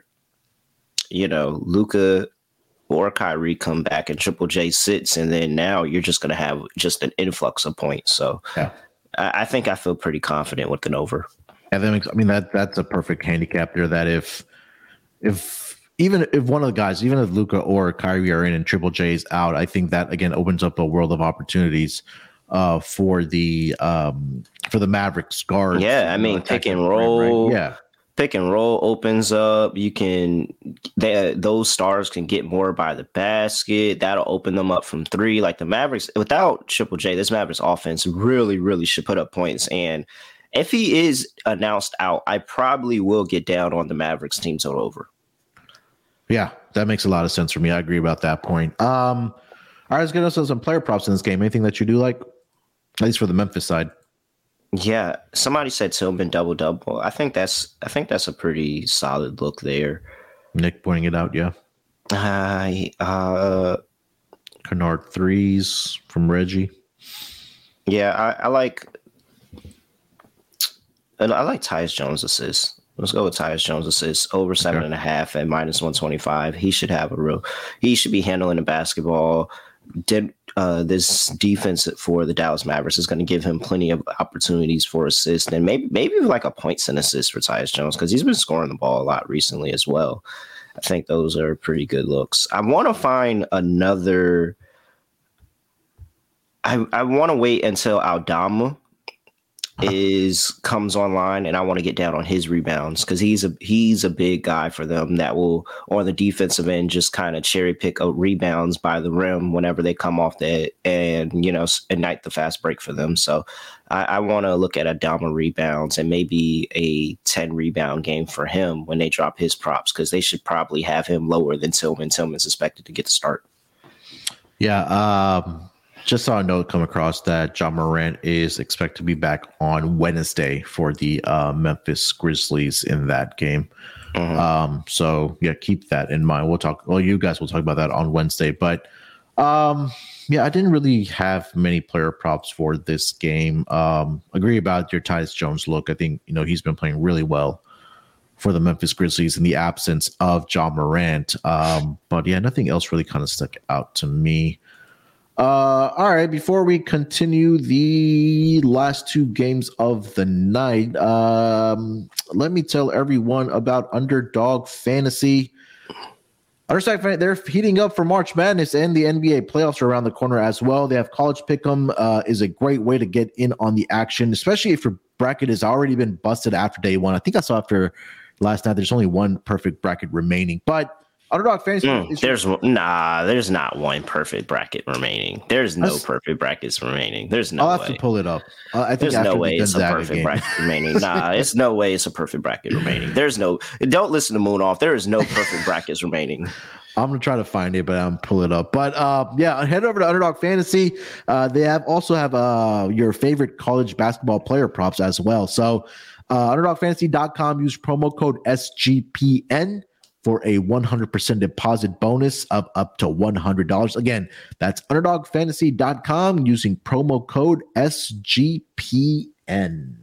Luka or Kyrie come back and Triple J sits, and then now you're just going to have just an influx of points. So I think I feel pretty confident with an over. And then, that's a perfect handicap there. That if even if one of the guys, even if Luka or Kyrie are in and Triple J is out, I think that again opens up a world of opportunities for the Mavericks guards. Yeah, I mean, pick and roll. Right? Yeah, pick and roll opens up. Those stars can get more by the basket. That'll open them up from three. Like the Mavericks, without Triple J, this Mavericks offense really should put up points. And if he is announced out, I probably will get down on the Mavericks team total over. Yeah, that makes a lot of sense for me. I agree about that point. All right, let's get us some player props in this game. Anything that you do like, at least for the Memphis side? Yeah, somebody said Tillman double. I think that's a pretty solid look there. Nick pointing it out, yeah. Kennard threes from Reggie. Yeah, I like Tyus Jones assists. Let's go with Tyus Jones assists over 7.5 at -125. He should be handling the basketball. This defense for the Dallas Mavericks is going to give him plenty of opportunities for assists, and maybe like a points and assists for Tyus Jones because he's been scoring the ball a lot recently as well. I think those are pretty good looks. I want to find another. I want to wait until Aldama comes online, and I want to get down on his rebounds because he's a big guy for them that will, on the defensive end, just kind of cherry pick up rebounds by the rim whenever they come off that and ignite the fast break for them. So I want to look at Aldama rebounds and maybe a 10 rebound game for him when they drop his props because they should probably have him lower than Tillman. Tillman's expected to get the start. Yeah. Just saw a note come across that Ja Morant is expected to be back on Wednesday for the Memphis Grizzlies in that game. So yeah, keep that in mind. You guys will talk about that on Wednesday. But I didn't really have many player props for this game. Agree about your Tyus Jones look. I think he's been playing really well for the Memphis Grizzlies in the absence of Ja Morant. But yeah, nothing else really kind of stuck out to me. All right, before we continue the last two games of the night, let me tell everyone about Underdog Fantasy. They're heating up for March Madness, and the NBA playoffs are around the corner as well. They have College Pick'em is a great way to get in on the action, especially if your bracket has already been busted after day one. I think I saw after last night there's only one perfect bracket remaining, but Underdog Fantasy. There's not one perfect bracket remaining. There's no perfect brackets remaining. There's no way. I'll have to pull it up. I think there's no way it's a perfect bracket remaining. It's no way it's a perfect bracket remaining. Don't listen to Moon Off. There is no perfect brackets remaining. I'm going to try to find it, but I'm pull it up. But head over to Underdog Fantasy. They also have your favorite college basketball player props as well. So UnderdogFantasy.com, use promo code SGPN for a 100% deposit bonus of up to $100. Again, that's UnderdogFantasy.com using promo code SGPN.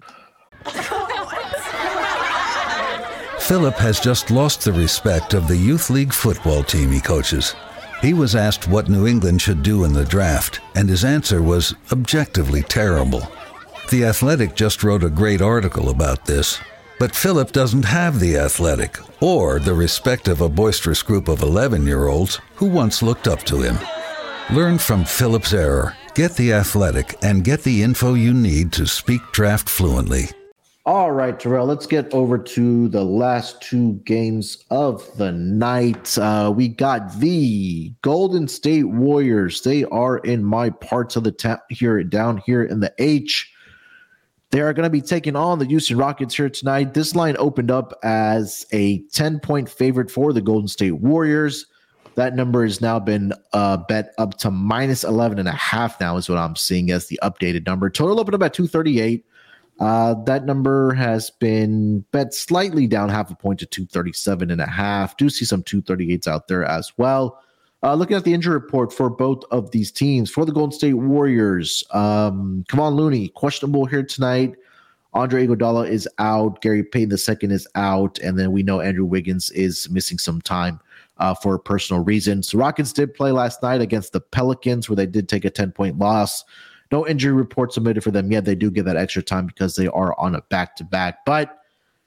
Philip has just lost the respect of the youth league football team he coaches. He was asked what New England should do in the draft, and his answer was objectively terrible. The Athletic just wrote a great article about this. But Philip doesn't have The Athletic or the respect of a boisterous group of 11-year-olds who once looked up to him. Learn from Philip's error. Get The Athletic and get the info you need to speak draft fluently. All right, Terrell, let's get over to the last two games of the night. We got the Golden State Warriors. They are in my parts of the town here, down here in the H. They are going to be taking on the Houston Rockets here tonight. This line opened up as a 10-point favorite for the Golden State Warriors. That number has now been bet up to minus 11.5 now is what I'm seeing as the updated number. Total opened up at 238. That number has been bet slightly down half a point to 237.5. Do see some 238s out there as well. Looking at the injury report for both of these teams, for the Golden State Warriors, Kevon Looney, questionable here tonight. Andre Iguodala is out. Gary Payton II is out. And then we know Andrew Wiggins is missing some time for personal reasons. The Rockets did play last night against the Pelicans, where they did take a 10-point loss. No injury report submitted for them yet. They do get that extra time because they are on a back-to-back. But,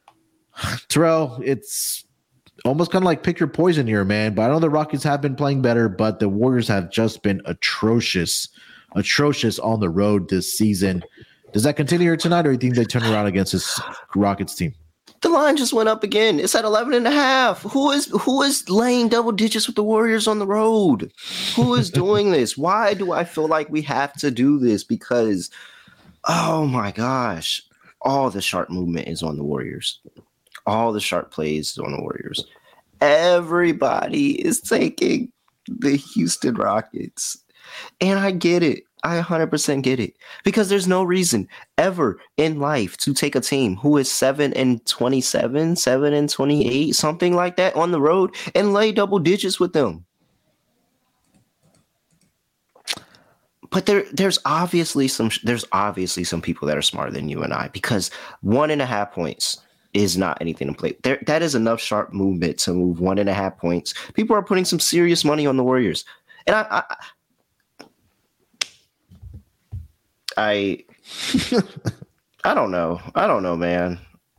Terrell, it's almost kind of like pick your poison here, man. But I know the Rockets have been playing better, but the Warriors have just been atrocious on the road this season. Does that continue here tonight, or do you think they turn around against this Rockets team? The line just went up again. It's at 11.5. Who is laying double digits with the Warriors on the road? Who is doing this? Why do I feel like we have to do this? Because, oh my gosh, all the sharp movement is on the Warriors. All the sharp plays is on the Warriors. Everybody is taking the Houston Rockets. And I get it. I 100% get it, because there's no reason ever in life to take a team who is 7-27, 7-28, something like that on the road and lay double digits with them. But there's obviously some people that are smarter than you and I, because 1.5 points is not anything to play. That is enough sharp movement to move 1.5 points. People are putting some serious money on the Warriors, and I don't know, man.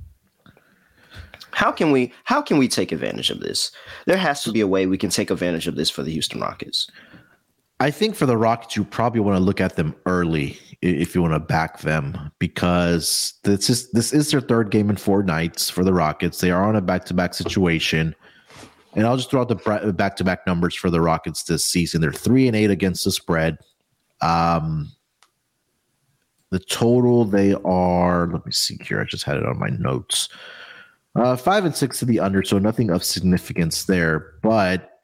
How can we take advantage of this? There has to be a way we can take advantage of this for the Houston Rockets. I think for the Rockets, you probably want to look at them early if you want to back them, because this is their third game in 4 nights for the Rockets. They are on a back-to-back situation. And I'll just throw out the back-to-back numbers for the Rockets this season. They're 3-8 against the spread. The total, they are, let me see here. I just had it on my notes. 5-6 to the under, so nothing of significance there. But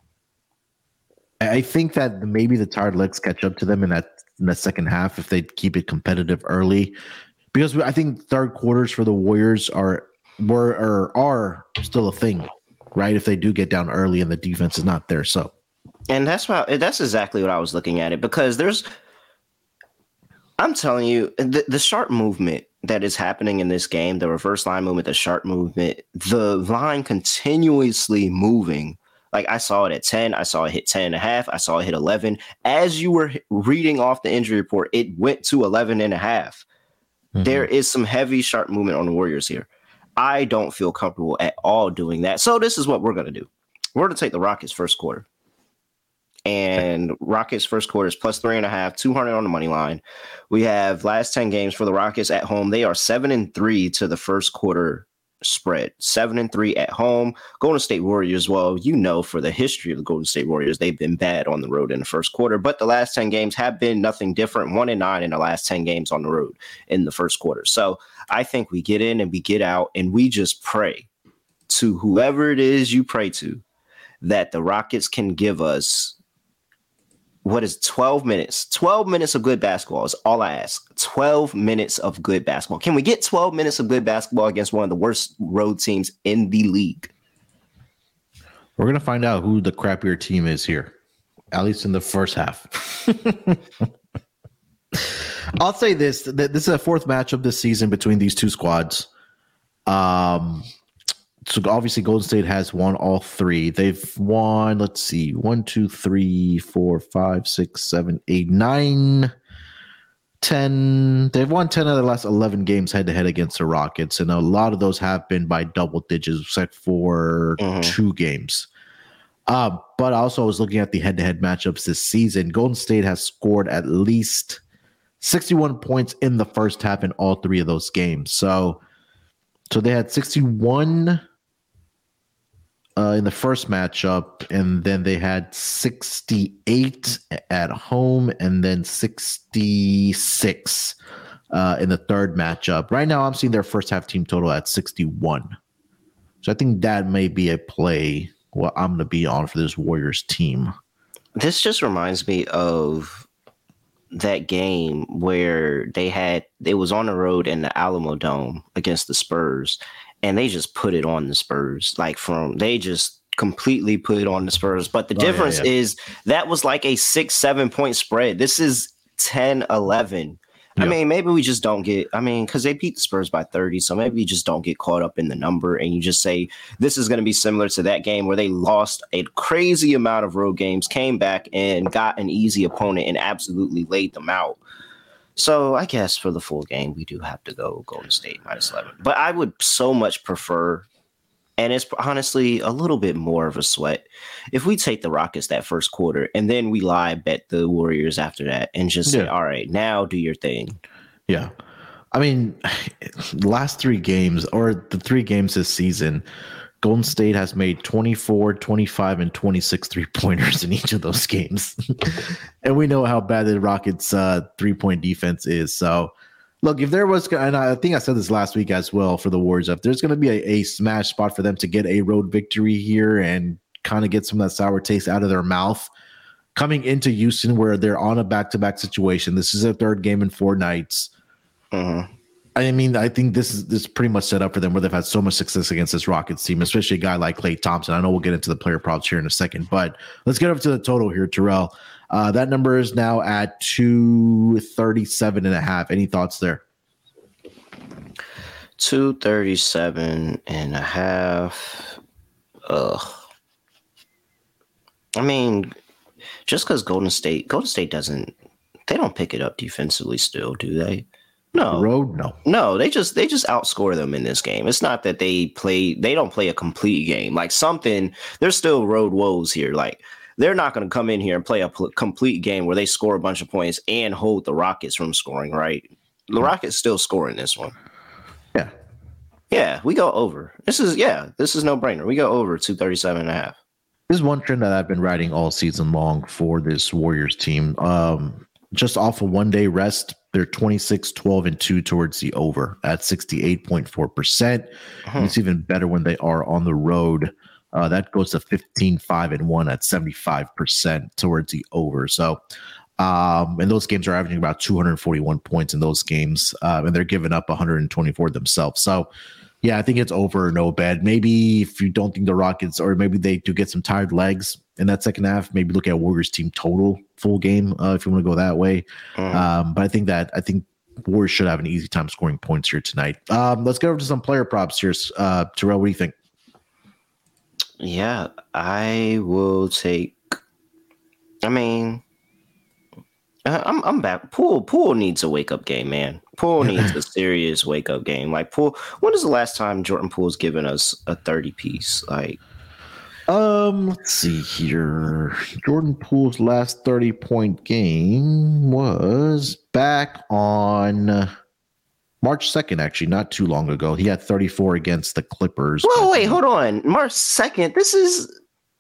I think that maybe the tired legs catch up to them in the second half if they keep it competitive early. Because I think third quarters for the Warriors are still a thing, right? If they do get down early and the defense is not there. So, and that's exactly what I was looking at it, because I'm telling you, the sharp movement that is happening in this game, the reverse line movement, the sharp movement, the line continuously moving. Like, I saw it at 10. I saw it hit 10.5. I saw it hit 11. As you were reading off the injury report, it went to 11.5. Mm-hmm. There is some heavy sharp movement on the Warriors here. I don't feel comfortable at all doing that. So this is what we're going to do. We're going to take the Rockets first quarter. And Rockets first quarter is plus 3.5, 200 on the money line. We have last 10 games for the Rockets at home. They are 7-3 to the first quarter spread. 7-3 at home. Golden State Warriors, well, for the history of the Golden State Warriors, they've been bad on the road in the first quarter. But the last 10 games have been nothing different. 1-9 in the last 10 games on the road in the first quarter. So I think we get in and we get out and we just pray to whoever it is you pray to that the Rockets can give us 12 minutes? 12 minutes of good basketball is all I ask. 12 minutes of good basketball. Can we get 12 minutes of good basketball against one of the worst road teams in the league? We're going to find out who the crappier team is here, at least in the first half. I'll say this. This is a fourth matchup this season between these two squads. So obviously Golden State has won all 3. They've won, let's see, 1, 2, 3, 4, 5, 6, 7, 8, 9, They've won 10 of the last 11 games head to head against the Rockets, and a lot of those have been by double digits, except for 2 games. But also, I was looking at the head to head matchups this season. Golden State has scored at least 61 points in the first half in all 3 of those games. So they had 61 in the first matchup, and then they had 68 at home, and then 66 in the third matchup. Right now, I'm seeing their first half team total at 61. So I think that may be a play what I'm going to be on for this Warriors team. This just reminds me of that game where it was on the road in the Alamo Dome against the Spurs, and they just put it on the Spurs. They just completely put it on the Spurs. But the difference is that was like a 6-7 point spread. This is 10-11. I mean, maybe we just don't because they beat the Spurs by 30. So maybe you just don't get caught up in the number and you just say this is going to be similar to that game where they lost a crazy amount of road games, came back and got an easy opponent and absolutely laid them out. So I guess for the full game, we do have to go Golden State -11. But I would so much prefer, and it's honestly a little bit more of a sweat, if we take the Rockets that first quarter and then we bet the Warriors after that and just say, all right, now do your thing. Yeah. I mean, last 3 games or the 3 games this season, Golden State has made 24, 25, and 26 3-pointers in each of those games. And we know how bad the Rockets' 3-point defense is. So, look, if there was, and I think I said this last week as well for the Warriors, if there's going to be a smash spot for them to get a road victory here and kind of get some of that sour taste out of their mouth, coming into Houston where they're on a back-to-back situation, this is their 3rd game in 4 nights. I mean, I think this is pretty much set up for them where they've had so much success against this Rockets team, especially a guy like Klay Thompson. I know we'll get into the player props here in a second, but let's get up to the total here, Terrell. That number is now at 237.5. Any thoughts there? 237.5. I mean, just because Golden State doesn't, they don't pick it up defensively still, do they? No. The road? No, they just outscore them in this game. It's not that they don't play a complete game. Like there's still road woes here. Like they're not going to come in here and play a complete game where they score a bunch of points and hold the Rockets from scoring, right? The Rockets still scoring this one. Yeah. Yeah, we go over. This is no brainer. We go over 237.5. This is one trend that I've been riding all season long for this Warriors team. Just off a 1-day rest, they're 26-12-2 towards the over at 68.4%. It's even better when they are on the road. That goes to 15-5-1 at 75% towards the over. So, and those games are averaging about 241 points in those games, and they're giving up 124 themselves. So, yeah, I think it's over, no bet. Maybe if you don't think the Rockets, or maybe they do get some tired legs in that second half, maybe look at Warriors team total full game if you want to go that way. But I think Warriors should have an easy time scoring points here tonight. Let's get over to some player props here. Terrell, what do you think? Yeah, I will take. I mean, I'm back. Poole needs a wake up game, man. Poole needs a serious wake up game. Like Poole, when is the last time Jordan Poole's given us a 30 piece? Like, let's see here. Jordan Poole's last 30-point game was back on March 2nd, actually, not too long ago. He had 34 against the Clippers. Whoa, wait, hold on. March 2nd. This is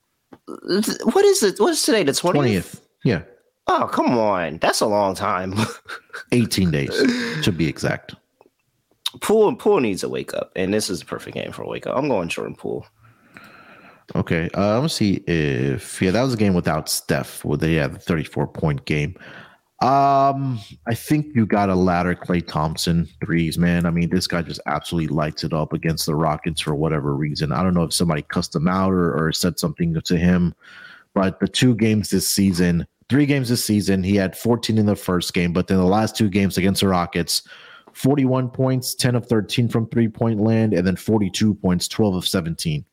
what is it? What's today? The 20th? Yeah. Oh, come on. That's a long time. 18 days, to be exact. Poole needs a wake up, and this is the perfect game for a wake up. I'm going Jordan Poole. Okay. Let's see if that was a game without Steph, where they had the 34-point game. I think you got to ladder Klay Thompson threes, man. I mean, this guy just absolutely lights it up against the Rockets for whatever reason. I don't know if somebody cussed him out or said something to him, but the 3 games this season, he had 14 in the first game, but then the last 2 games against the Rockets, 41 points, 10 of 13 from 3-point land, and then 42 points, 12 of 17.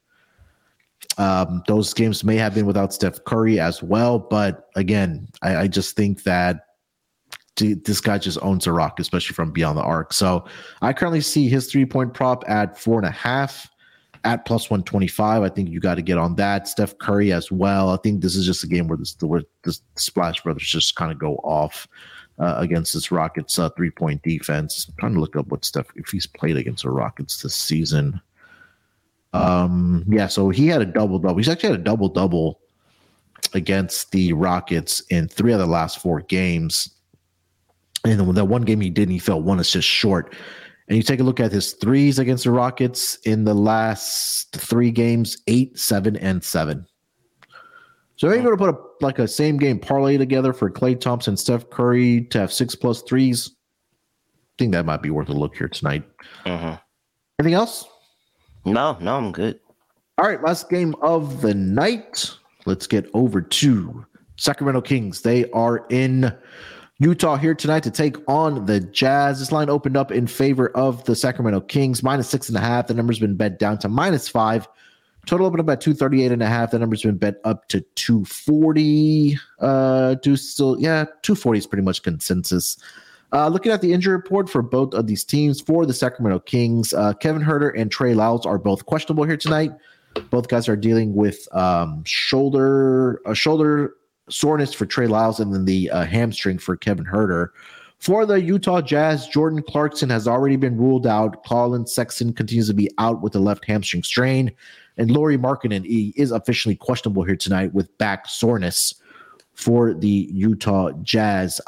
Those games may have been without Steph Curry as well, but again, I just think that this guy just owns a rock, especially from beyond the arc. So I currently see his 3-point prop at 4.5 at plus 125. I think you got to get on that. Steph Curry as well. I think this is just a game where the Splash Brothers just kind of go off against this Rockets 3-point defense. I'm trying to look up what Steph, if he's played against the Rockets this season. So he had a double-double. He's actually had a double-double against the Rockets in 3 of the last 4 games. And that one game he didn't, he fell 1 assist short. And you take a look at his threes against the Rockets in the last 3 games, 8, 7, and 7. So you're going to put a same game parlay together for Klay Thompson, Steph Curry to have 6+ threes. I think that might be worth a look here tonight. Anything else? No, I'm good. All right, last game of the night. Let's get over to Sacramento Kings. They are in Utah here tonight to take on the Jazz. This line opened up in favor of the Sacramento Kings, -6.5. The number's been bet down to -5. Total opened up at 238.5. The number's been bet up to 240. 240 is pretty much consensus. Looking at the injury report for both of these teams, for the Sacramento Kings, Kevin Huerter and Trey Lyles are both questionable here tonight. Both guys are dealing with shoulder soreness for Trey Lyles and then the hamstring for Kevin Huerter. For the Utah Jazz, Jordan Clarkson has already been ruled out. Colin Sexton continues to be out with a left hamstring strain. And Lauri Markkanen is officially questionable here tonight with back soreness for the Utah Jazz.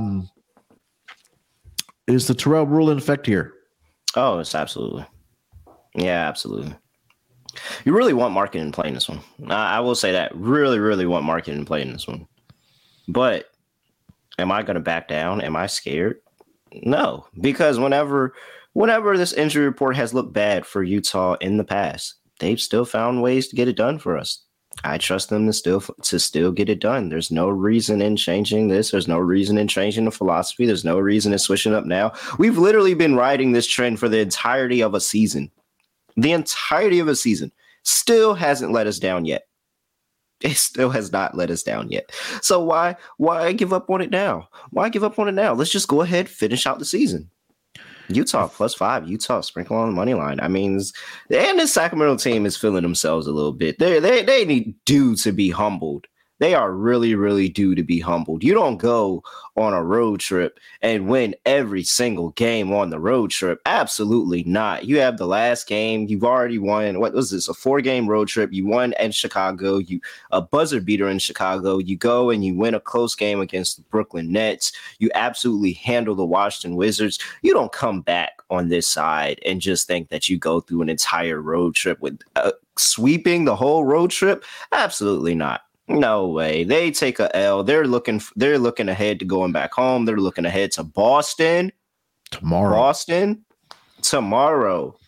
Is the Terrell rule in effect here? Oh, it's absolutely. Yeah, absolutely. You really want Markkanen playing this one. I will say that. Really, really want Markkanen playing this one. But am I going to back down? Am I scared? No, because whenever this injury report has looked bad for Utah in the past, they've still found ways to get it done for us. I trust them to still get it done. There's no reason in changing this. There's no reason in changing the philosophy. There's no reason in switching up now. We've literally been riding this trend for the entirety of a season. The entirety of a season still hasn't let us down yet. It still has not let us down yet. So why give up on it now? Why give up on it now? Let's just go ahead, finish out the season. Utah +5. Utah sprinkle on the money line. I mean, and the Sacramento team is feeling themselves a little bit. They need due to be humbled. They are really, really due to be humbled. You don't go on a road trip and win every single game on the road trip. Absolutely not. You have the last game. You've already won. What was this? A 4-game road trip. You won in Chicago. A buzzer beater in Chicago. You go and you win a close game against the Brooklyn Nets. You absolutely handle the Washington Wizards. You don't come back on this side and just think that you go through an entire road trip with sweeping the whole road trip. Absolutely not. No way. They take a L. They're looking ahead to going back home. They're looking ahead to Boston tomorrow. Tomorrow.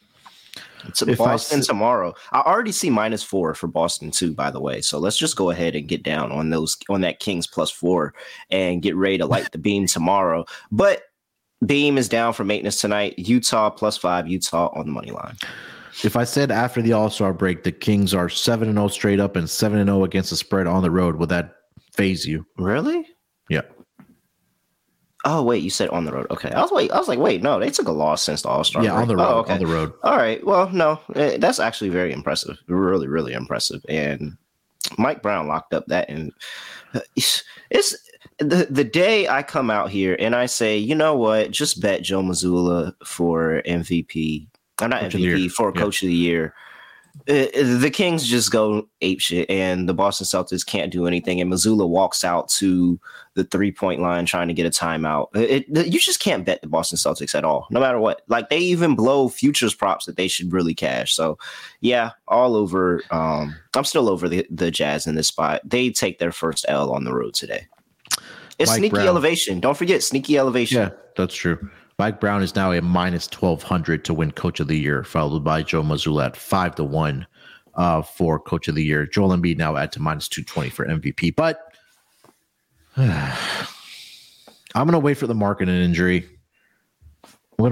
I already see -4 for Boston too, by the way. So let's just go ahead and get down on that Kings +4 and get ready to light the beam tomorrow. But beam is down for maintenance tonight. Utah +5. Utah on the money line. If I said after the All-Star break, the Kings are 7-0 straight up and 7-0 against the spread on the road, would that phase you? Really? Yeah. Oh, wait, you said on the road. Okay. I was like, wait, no, they took a loss since the All-Star break. On the road. Oh, okay. On the road. All right. Well, no, that's actually very impressive. Really, really impressive. And Mike Brown locked up that. And it's the day I come out here and I say, you know what, just bet Joe Mazzulla for MVP. I'm not MVP for Coach of the Year. The Kings just go apeshit, and the Boston Celtics can't do anything. And Mazzulla walks out to the 3-point line trying to get a timeout. You just can't bet the Boston Celtics at all, no matter what. Like, they even blow futures props that they should really cash. So, yeah, all over. I'm still over the Jazz in this spot. They take their first L on the road today. It's Mike sneaky Brown. Elevation. Don't forget sneaky elevation. Yeah, that's true. Mike Brown is now a -1200 to win Coach of the Year, followed by Joe Mazzulla at 5-1 for Coach of the Year. Joel Embiid now at to -220 for MVP. But I'm going to wait for the Markkanen injury. I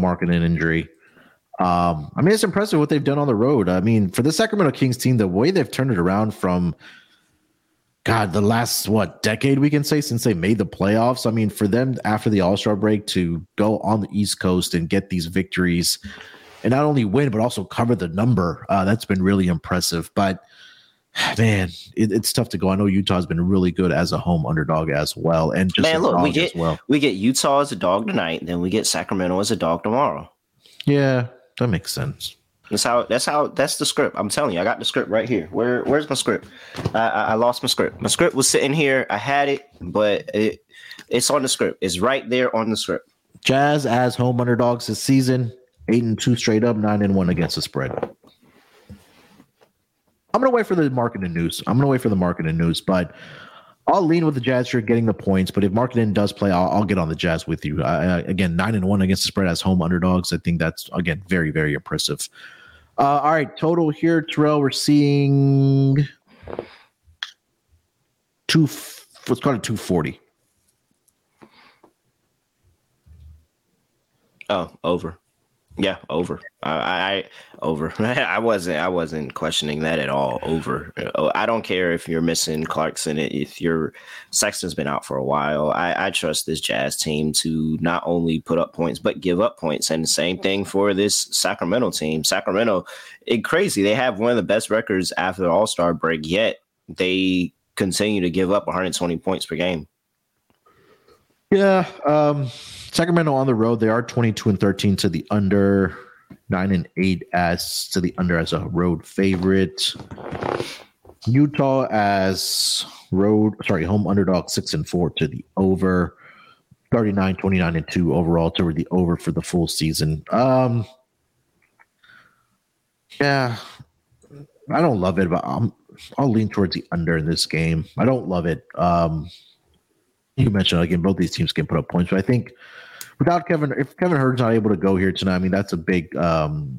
mean, it's impressive what they've done on the road. I mean, for the Sacramento Kings team, the way they've turned it around from God, the last decade we can say since they made the playoffs. I mean, for them after the All-Star break to go on the East Coast and get these victories and not only win but also cover the number, that's been really impressive. But man, it's tough to go. I know Utah's been really good as a home underdog as well, and just we get Utah as a dog tonight, then we get Sacramento as a dog tomorrow. Yeah, that makes sense. That's the script. I'm telling you, I got the script right here. Where's my script? I lost my script. My script was sitting here. I had it, but it's on the script. It's right there on the script. Jazz as home underdogs this season, 8-2 straight up, 9-1 against the spread. I'm gonna wait for the marketing news. But I'll lean with the Jazz here getting the points. But if marketing does play, I'll get on the Jazz with you. Again, 9-1 against the spread as home underdogs. I think that's again very, very impressive. All right, total here, Terrell. We're seeing let's call it 240. Oh, over. Yeah, over. I over. I wasn't questioning that at all. Over. I don't care if you're missing Clarkson. If your Sexton's been out for a while, I trust this Jazz team to not only put up points but give up points. And the same thing for this Sacramento team. Sacramento, crazy. They have one of the best records after the All-Star break. Yet they continue to give up 120 points per game. Yeah. Sacramento on the road, they are 22-13 to the under, 9-8 as to the under as a road favorite. Utah as home underdog, 6-4 to the over, 39-29-2 overall to the over for the full season. Yeah, I don't love it, but I'll lean towards the under in this game. I don't love it. You mentioned again, both these teams can put up points, but I think without if Kevin Huerter's not able to go here tonight, I mean that's a big one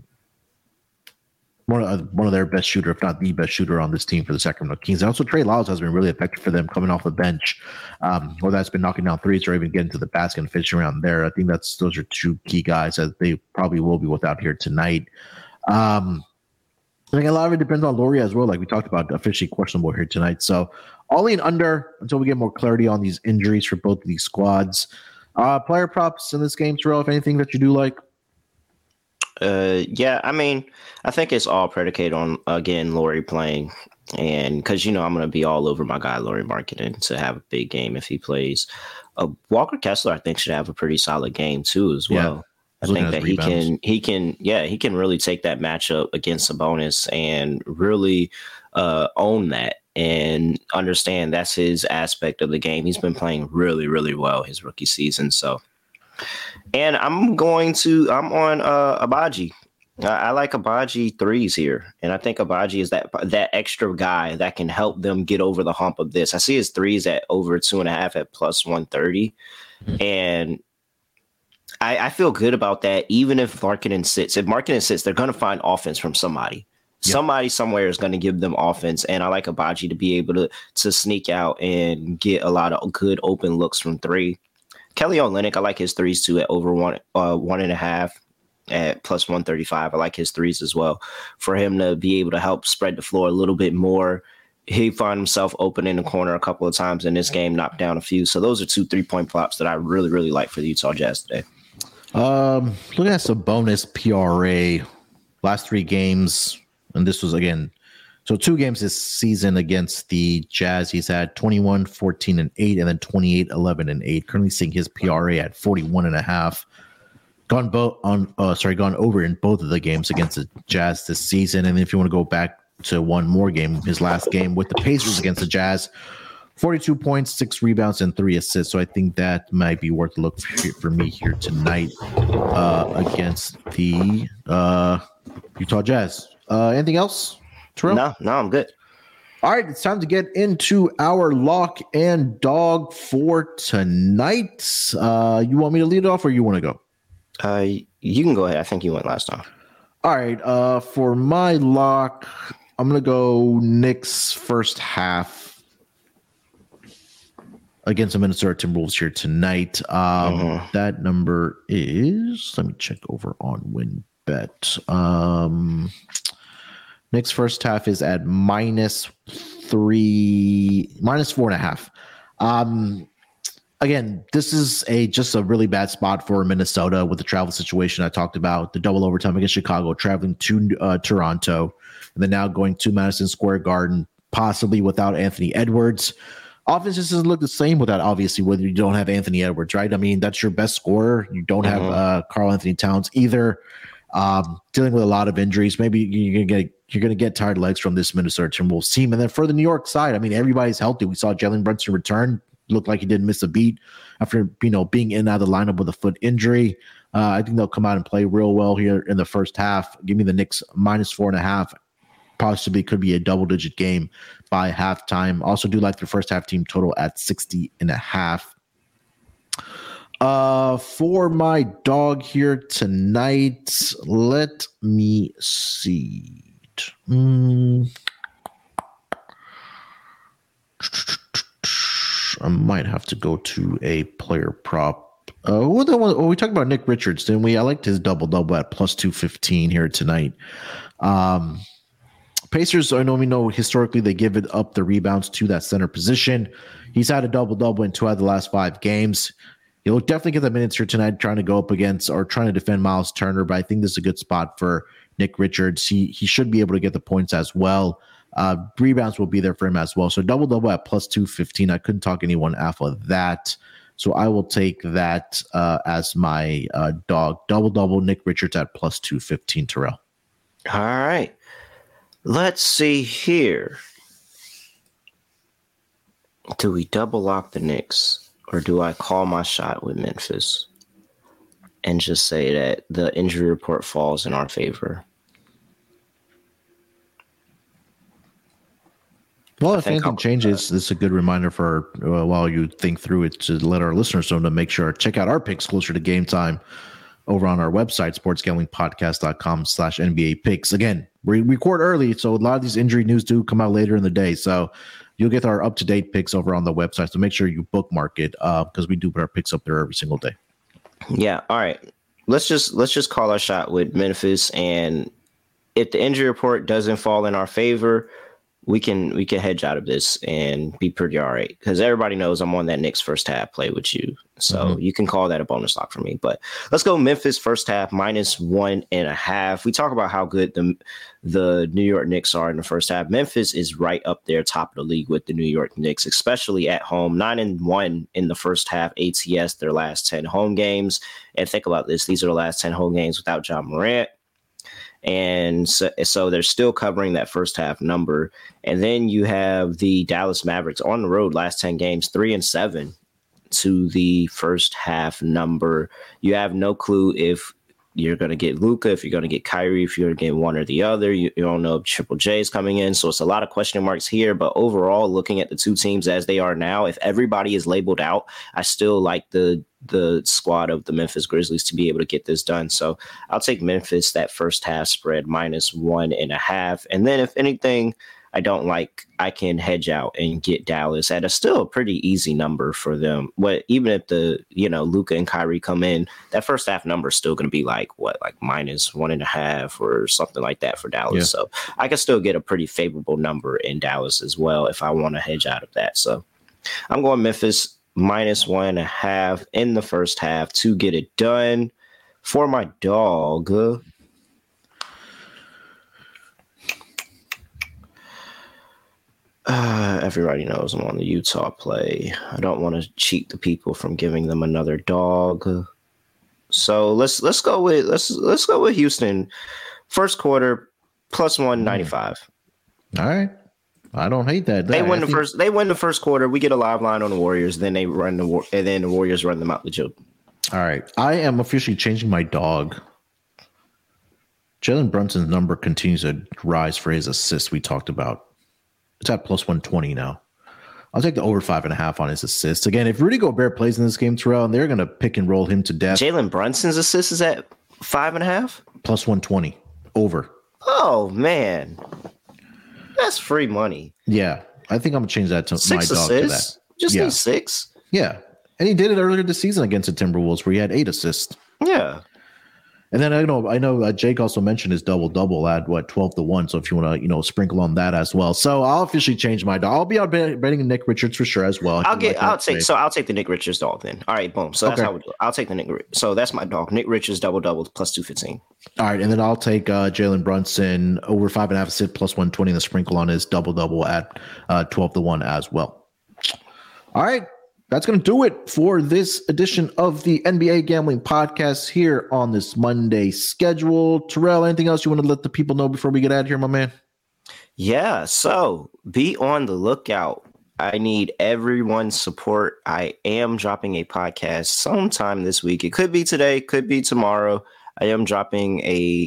of their best shooter, if not the best shooter on this team for the Sacramento Kings. And also Trey Lyles has been really effective for them coming off the bench, whether that's been knocking down threes or even getting to the basket and finishing around there. I think those are two key guys that they probably will be without here tonight. I think a lot of it depends on Laurie as well, like we talked about, officially questionable here tonight. So all in under until we get more clarity on these injuries for both of these squads. Player props in this game, Terrell, if anything that you do like? Yeah, I mean, I think it's all predicated on, again, Laurie playing. And because, I'm going to be all over my guy, Laurie Markkanen, to have a big game if he plays. Walker Kessler, I think, should have a pretty solid game, too, as well. Yeah. I think that he can really take that matchup against Sabonis and really own that and understand that's his aspect of the game. He's been playing really, really well his rookie season. So, and I'm on Agbaji. I like Agbaji threes here, and I think Agbaji is that extra guy that can help them get over the hump of this. I see his threes at over 2.5 at plus 130, and I feel good about that. Even if Markkanen sits, they're going to find offense from somebody. Yep. Somebody somewhere is going to give them offense, and I like Agbaji to be able to sneak out and get a lot of good open looks from three. Kelly Olynyk, I like his threes too at over 1.5 at plus 135. I like his threes as well for him to be able to help spread the floor a little bit more. He found himself open in the corner a couple of times in this game, knocked down a few. So those are 2 3-point props that I really, really like for the Utah Jazz today. Looking at some bonus PRA last 3 games, and this was again, so 2 games this season against the Jazz. He's had 21, 14, and 8, and then 28, 11, and 8. Currently seeing his PRA at 41.5. Gone over in both of the games against the Jazz this season. And if you want to go back to one more game, his last game with the Pacers against the Jazz, 42 points, 6 rebounds, and 3 assists. So I think that might be worth a look for me here tonight against the Utah Jazz. Anything else, Terrell? No, I'm good. All right, it's time to get into our lock and dog for tonight. You want me to lead off or you want to go? You can go ahead. I think you went last time. All right, for my lock, I'm going to go Knicks first half against the Minnesota Timberwolves here tonight. That number is, let me check over on WinBet. Knicks first half is at minus minus 4.5. Again, this is just a really bad spot for Minnesota with the travel situation I talked about, the double overtime against Chicago, traveling to Toronto, and then now going to Madison Square Garden, possibly without Anthony Edwards. Offense just doesn't look the same without, obviously, whether you don't have Anthony Edwards, right? I mean, that's your best scorer. You don't have Karl Anthony Towns either. Dealing with a lot of injuries. Maybe you're gonna get tired legs from this Minnesota Timberwolves team. And then for the New York side, I mean, everybody's healthy. We saw Jalen Brunson return. Looked like he didn't miss a beat after being in and out of the lineup with a foot injury. I think they'll come out and play real well here in the first half. Give me the Knicks minus 4.5. Possibly could be a double-digit game by halftime. Also do like the first half team total at 60.5. For my dog here tonight, let me see. I might have to go to a player prop. We talked about Nick Richards, didn't we? I liked his double-double at plus 215 here tonight. Pacers, I know historically they give it up the rebounds to that center position. He's had a double-double in 2 out of the last 5 games. He'll definitely get the minutes here tonight trying to go up against or trying to defend Miles Turner, but I think this is a good spot for Nick Richards. He should be able to get the points as well. Rebounds will be there for him as well. So double-double at plus 215. I couldn't talk anyone off of that. So I will take that as my dog. Double-double, Nick Richards at plus 215, Terrell. All right. Let's see here. Do we double lock the Knicks, or do I call my shot with Memphis and just say that the injury report falls in our favor? Well, if anything changes, this is a good reminder for while you think through it to let our listeners know to make sure check out our picks closer to game time over on our website, sportsgamblingpodcast.com/NBA picks. Again, we record early, so a lot of these injury news do come out later in the day. So you'll get our up-to-date picks over on the website. So make sure you bookmark it because we do put our picks up there every single day. Yeah. All right. Let's just call our shot with Memphis, and if the injury report doesn't fall in our favor, we can hedge out of this and be pretty all right, because everybody knows I'm on that Knicks first half play with you. So you can call that a bonus lock for me. But let's go Memphis first half minus 1.5. We talk about how good the New York Knicks are in the first half. Memphis is right up there, top of the league with the New York Knicks, especially at home. 9-1 in the first half ATS, their last 10 home games. And think about this. These are the last 10 home games without John Morant. And so they're still covering that first half number. And then you have the Dallas Mavericks on the road, last 10 games, 3-7 to the first half number. You have no clue if you're going to get Luka, if you're going to get Kyrie, if you're going to get one or the other. You don't know if Triple J is coming in. So it's a lot of question marks here. But overall, looking at the two teams as they are now, if everybody is labeled out, I still like the squad of the Memphis Grizzlies to be able to get this done. So I'll take Memphis, that first half spread minus 1.5. And then if anything I don't like, I can hedge out and get Dallas at a still a pretty easy number for them. But even if Luka and Kyrie come in, that first half number is still going to be like minus 1.5 or something like that for Dallas. Yeah. So I can still get a pretty favorable number in Dallas as well if I want to hedge out of that. So I'm going Memphis minus 1.5 in the first half to get it done. For my dog, everybody knows I'm on the Utah play. I don't want to cheat the people from giving them another dog. So let's go with Houston. First quarter plus 195. All right. I don't hate that. They win the first quarter. We get a live line on the Warriors. Then they run and then the Warriors run them out the gym. All right. I am officially changing my dog. Jalen Brunson's number continues to rise for his assists we talked about. It's at plus 120 now. I'll take the over 5.5 on his assists. Again, if Rudy Gobert plays in this game, Terrell, and they're going to pick and roll him to death. Jalen Brunson's assist is at 5.5? Plus 120. Over. Oh, man. That's free money. Yeah. I think I'm going to change that to 6 my dog assists? to that. Just need 6? Yeah. And he did it earlier this season against the Timberwolves where he had 8 assists. Yeah. And then I know Jake also mentioned his double at 12-1. So if you want to, sprinkle on that as well. So I'll officially change my dog. I'll be out betting Nick Richards for sure as well. I'll take the Nick Richards dog then. All right, boom. So that's how we do it. I'll take the Nick. So that's my dog, Nick Richards double plus 215. All right, and then I'll take Jalen Brunson over 5.5 sit plus 120 and the sprinkle on his double at 12-1 as well. All right. That's going to do it for this edition of the NBA Gambling Podcast here on this Monday schedule. Terrell, anything else you want to let the people know before we get out of here, my man? Yeah, so be on the lookout. I need everyone's support. I am dropping a podcast sometime this week. It could be today, could be tomorrow. I am dropping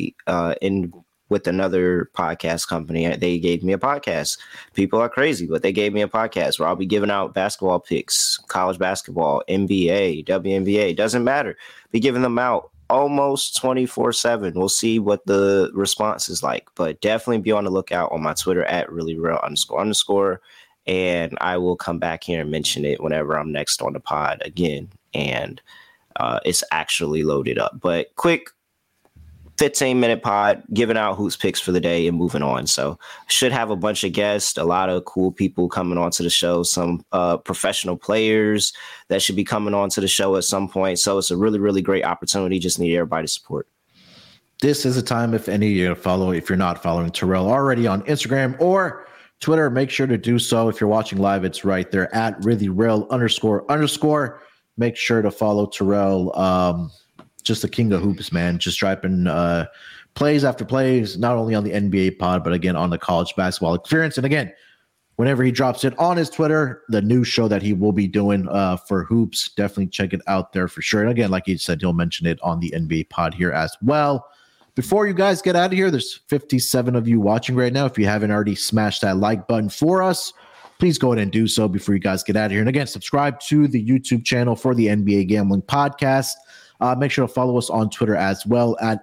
with another podcast company. They gave me a podcast. People are crazy, but they gave me a podcast where I'll be giving out basketball picks, college basketball, NBA, WNBA, doesn't matter. Be giving them out almost 24/7. We'll see what the response is like, but definitely be on the lookout on my Twitter at @reallyreal__. And I will come back here and mention it whenever I'm next on the pod again. And it's actually loaded up, but quick 15-minute pod, giving out who's picks for the day and moving on. So should have a bunch of guests, a lot of cool people coming onto the show, some professional players that should be coming onto the show at some point. So it's a really, really great opportunity. Just need everybody's support. This is a time, if you're not following Terrell already on Instagram or Twitter, make sure to do so. If you're watching live, it's right there at @RillyReal__. Make sure to follow Terrell. Just the king of hoops, man. Just dropping plays after plays, not only on the NBA pod, but again on the college basketball experience. And again, whenever he drops it on his Twitter, the new show that he will be doing for hoops, definitely check it out there for sure. And again, like he said, he'll mention it on the NBA pod here as well. Before you guys get out of here, there's 57 of you watching right now. If you haven't already smashed that like button for us, please go ahead and do so before you guys get out of here. And again, subscribe to the YouTube channel for the NBA Gambling Podcast. Make sure to follow us on Twitter as well at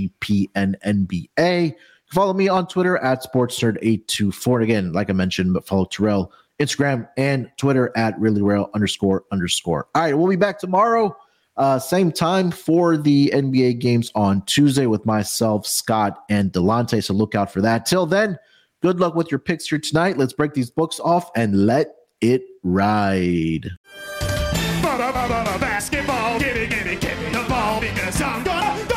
SGPNNBA. Follow me on Twitter at SportsNerd824. And again, like I mentioned, but follow Terrell, Instagram and Twitter at @ReallyReal__. All right, we'll be back tomorrow, same time for the NBA games on Tuesday with myself, Scott, and Delonte. So look out for that. Till then, good luck with your picks here tonight. Let's break these books off and let it ride. Basketball, give me the ball because I'm gonna